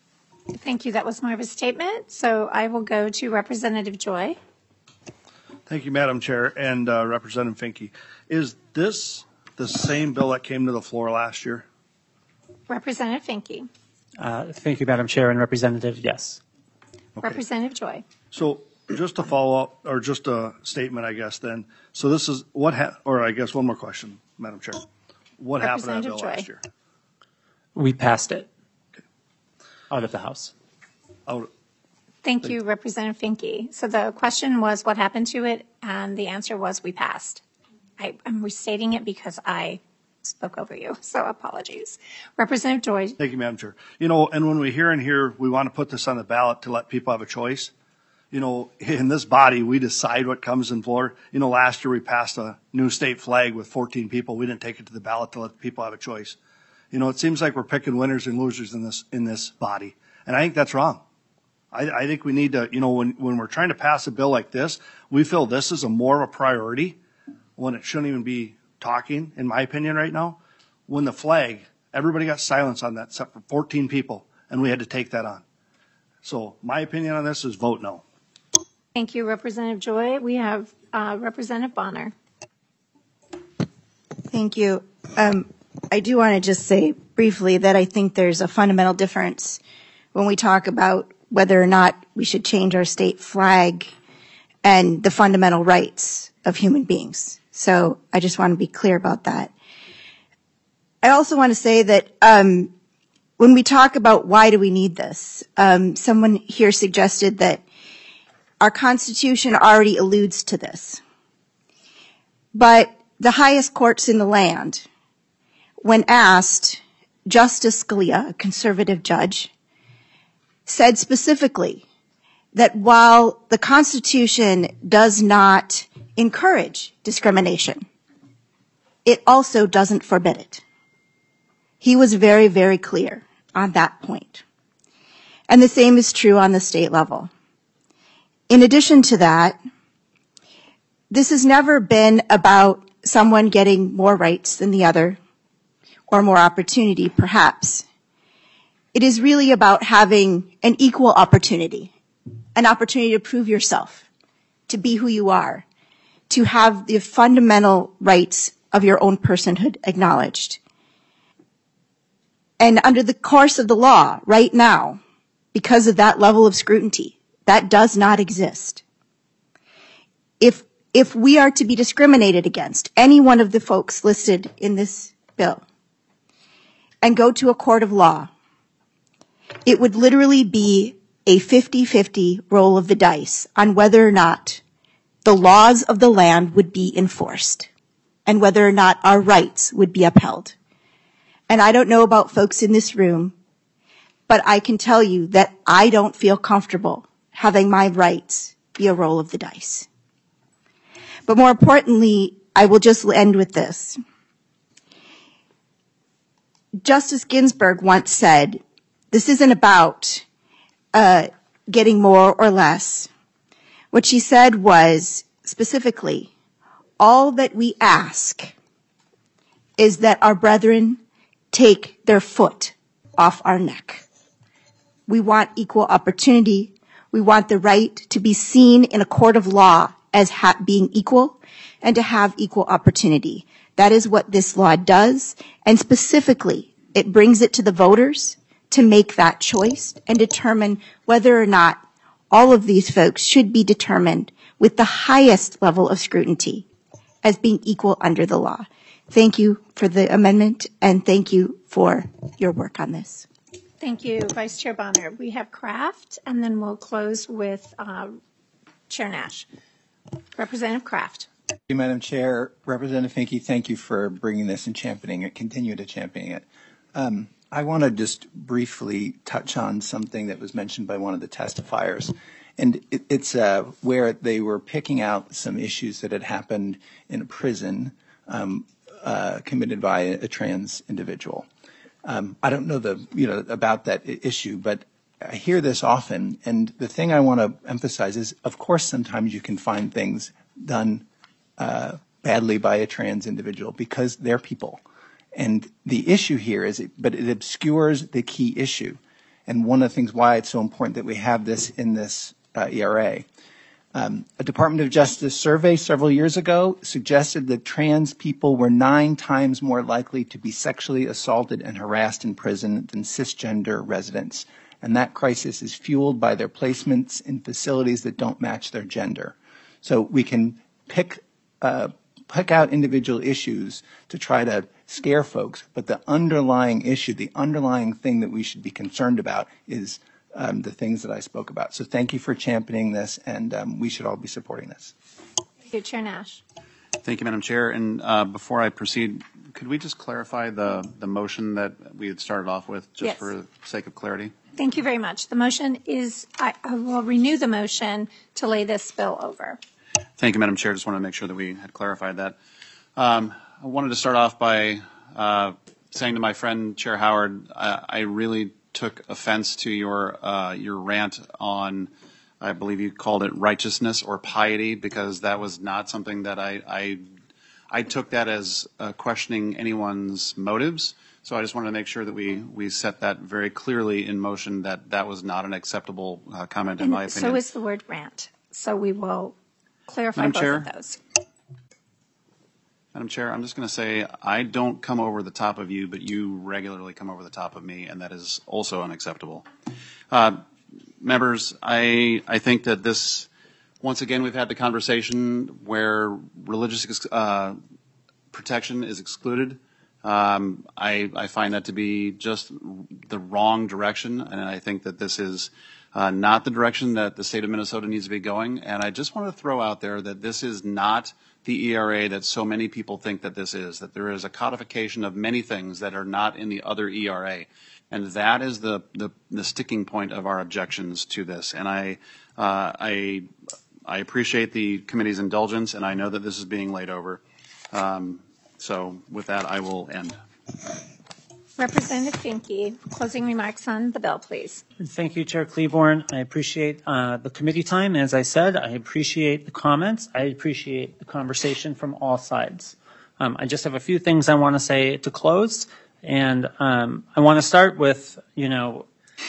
Thank you. That was more of a statement. So I will go to Representative Joy. Thank you, Madam Chair, and uh, Representative Finke. Is this the same bill that came to the floor last year? Representative Finke. Uh, thank you, Madam Chair and Representative. Yes. Okay. Representative Joy. So just to follow up, or just a statement, I guess, then. So this is what, ha- or I guess one more question, Madam Chair. What happened to that bill Representative Joy. last year? We passed it out of the House. Out. Thank you, Representative Finke. So the question was what happened to it, and the answer was we passed. I, I'm restating it because I spoke over you, so apologies. Representative Joy. Thank you, Madam Chair. You know, and when we hear in here, we want to put this on the ballot to let people have a choice. You know, in this body, we decide what comes in floor. You know, last year we passed a new state flag with fourteen people. We didn't take it to the ballot to let people have a choice. You know, it seems like we're picking winners and losers in this in this body, and I think that's wrong. I, I think we need to, you know, when when we're trying to pass a bill like this, we feel this is a more of a priority when it shouldn't even be talking, in my opinion, right now. When the flag, everybody got silence on that except for fourteen people, and we had to take that on. So my opinion on this is vote no. Thank you, Representative Joy. We have uh, Representative Bonner. Thank you. Um, I do want to just say briefly that I think there's a fundamental difference when we talk about whether or not we should change our state flag and the fundamental rights of human beings. So I just want to be clear about that. I also want to say that um, when we talk about why do we need this, um, someone here suggested that our Constitution already alludes to this. But the highest courts in the land, when asked, Justice Scalia, a conservative judge, said specifically that while the Constitution does not encourage discrimination, it also doesn't forbid it. He was very, very clear on that point. And the same is true on the state level. In addition to that, this has never been about someone getting more rights than the other or more opportunity, perhaps. It is really about having an equal opportunity, an opportunity to prove yourself, to be who you are, to have the fundamental rights of your own personhood acknowledged. And under the course of the law, right now, because of that level of scrutiny, that does not exist. If, if we are to be discriminated against, any one of the folks listed in this bill, and go to a court of law, it would literally be a fifty-fifty roll of the dice on whether or not the laws of the land would be enforced and whether or not our rights would be upheld. And I don't know about folks in this room, but I can tell you that I don't feel comfortable having my rights be a roll of the dice. But more importantly, I will just end with this. Justice Ginsburg once said, this isn't about uh, getting more or less. What she said was, specifically, all that we ask is that our brethren take their foot off our neck. We want equal opportunity. We want the right to be seen in a court of law as ha- being equal and to have equal opportunity. That is what this law does. And specifically, it brings it to the voters to make that choice and determine whether or not all of these folks should be determined with the highest level of scrutiny as being equal under the law. Thank you for the amendment, and thank you for your work on this. Thank you, Vice Chair Bonner. We have Kraft, and then we'll close with uh, Chair Nash. Representative Kraft. Thank you, Madam Chair. Representative Finke, thank you for bringing this and championing it, continue to champion it. Um, I want to just briefly touch on something that was mentioned by one of the testifiers. And it, it's uh, where they were picking out some issues that had happened in a prison um, uh, committed by a, a trans individual. Um, I don't know the you know about that issue, but I hear this often. And the thing I want to emphasize is, of course, sometimes you can find things done uh, badly by a trans individual because they're people. And the issue here is, it, but it obscures the key issue. and one of the things why it's so important that we have this in this uh, E R A. Um, a Department of Justice survey several years ago suggested that trans people were nine times more likely to be sexually assaulted and harassed in prison than cisgender residents. And that crisis is fueled by their placements in facilities that don't match their gender. So we can pick, uh, pick out individual issues to try to scare folks, but the underlying issue, the underlying thing that we should be concerned about is Um, the things that I spoke about. So thank you for championing this, and um, we should all be supporting this. Thank you, Chair Nash. Thank you, Madam Chair. And uh, before I proceed, could we just clarify the, the motion that we had started off with, just Yes. for the sake of clarity? Thank you very much. The motion is, I, I will renew the motion to lay this bill over. Thank you, Madam Chair. Just wanted to make sure that we had clarified that. Um, I wanted to start off by uh, saying to my friend, Chair Howard, I, I really took offense to your uh, your rant on, I believe you called it righteousness or piety, because that was not something that I I, I took that as uh, questioning anyone's motives. So I just wanted to make sure that we we set that very clearly in motion, that that was not an acceptable uh, comment in And my opinion. so is the word rant. So we will clarify Madam both Chair? of those. Madam Chair, I'm just going to say I don't come over the top of you, but you regularly come over the top of me, and that is also unacceptable. Uh, members, I I think that this, once again, we've had the conversation where religious uh, protection is excluded. Um, I, I find that to be just the wrong direction, and I think that this is uh, not the direction that the state of Minnesota needs to be going. And I just want to throw out there that this is not the E R A that so many people think that this is, that there is a codification of many things that are not in the other E R A. And that is the, the, the sticking point of our objections to this. And I, uh, I, I appreciate the committee's indulgence, and I know that this is being laid over. Um, so with that, I will end. Representative Finke, closing remarks on the bill, please. Thank you, Chair Cleaborn. I appreciate uh, the committee time. As I said, I appreciate the comments. I appreciate the conversation from all sides. Um, I just have a few things I want to say to close. And um, I want to start with, you know,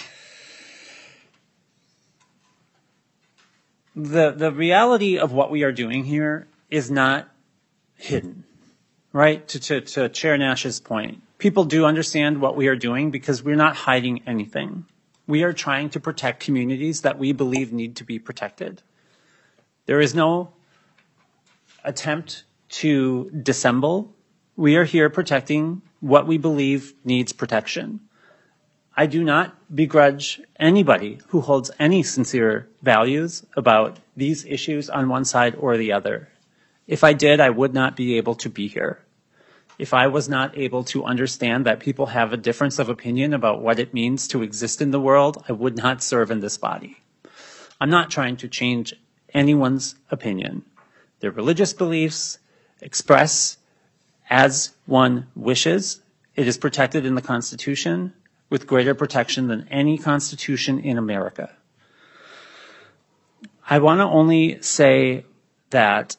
the the reality of what we are doing here is not hidden, right? To, to, to Chair Nash's point. People do understand what we are doing because we're not hiding anything. We are trying to protect communities that we believe need to be protected. There is no attempt to dissemble. We are here protecting what we believe needs protection. I do not begrudge anybody who holds any sincere values about these issues on one side or the other. If I did, I would not be able to be here. If I was not able to understand that people have a difference of opinion about what it means to exist in the world, I would not serve in this body. I'm not trying to change anyone's opinion. Their religious beliefs express as one wishes. It is protected in the Constitution with greater protection than any constitution in America. I want to only say that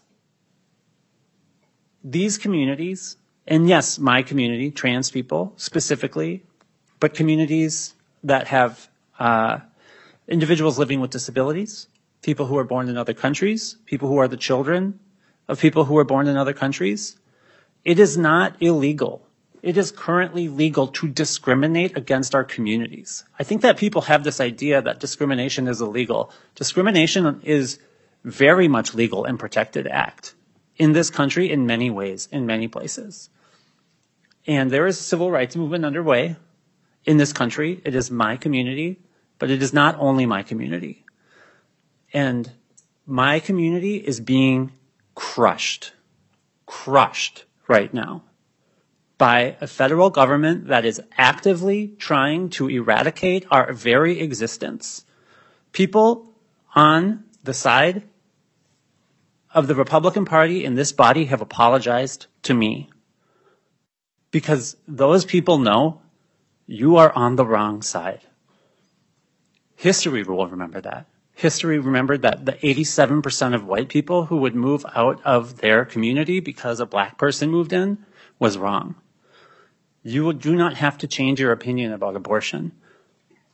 these communities, and yes, my community, trans people specifically, but communities that have uh, individuals living with disabilities, people who are born in other countries, people who are the children of people who are born in other countries, it is not illegal. It is currently legal to discriminate against our communities. I think that people have this idea that discrimination is illegal. Discrimination is very much legal and protected act in this country in many ways, in many places. And there is a civil rights movement underway in this country. It is my community, but it is not only my community. And my community is being crushed, crushed right now by a federal government that is actively trying to eradicate our very existence. People on the side of the Republican Party in this body have apologized to me because those people know you are on the wrong side. History will remember that. History remembered that the eighty-seven percent of white people who would move out of their community because a black person moved in was wrong. You do not have to change your opinion about abortion.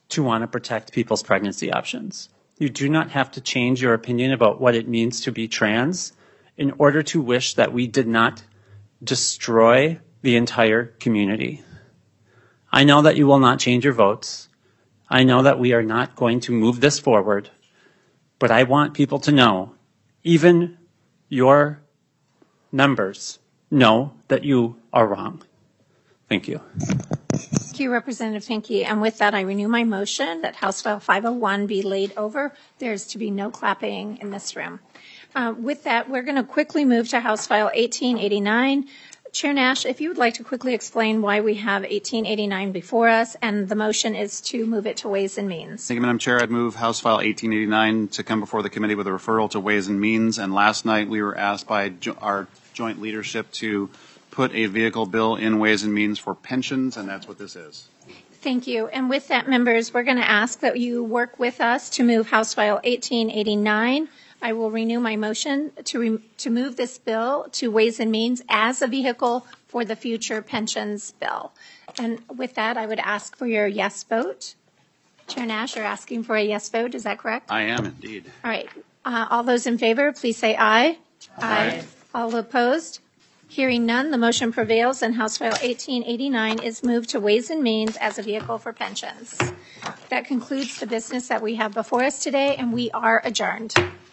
to want to protect people's pregnancy options. You do not have to change your opinion about what it means to be trans in order to wish that we did not destroy the entire community. I know that you will not change your votes. I know that we are not going to move this forward, but I want people to know, even your members know that you are wrong. Thank you. Thank you, Representative Finke. And with that, I renew my motion that House File five oh one be laid over. There's to be no clapping in this room. Uh, with that, we're going to quickly move to House File eighteen eighty-nine. Chair Nash, if you would like to quickly explain why we have eighteen eighty-nine before us, and the motion is to move it to Ways and Means. Thank you, Madam Chair. I'd move House File eighteen eighty-nine to come before the committee with a referral to Ways and Means. And last night we were asked by jo- our joint leadership to put a vehicle bill in Ways and Means for pensions, and that's what this is. Thank you. And with that, members, we're going to ask that you work with us to move House File eighteen eighty-nine. I will renew my motion to re- to move this bill to Ways and Means as a vehicle for the future pensions bill. And with that, I would ask for your yes vote. Chair Nash, you're asking for a yes vote. Is that correct? I am indeed. All right. Uh, all those in favor, please say aye. Aye. All opposed? Hearing none, the motion prevails, and House File eighteen eighty-nine is moved to Ways and Means as a vehicle for pensions. That concludes the business that we have before us today, and we are adjourned.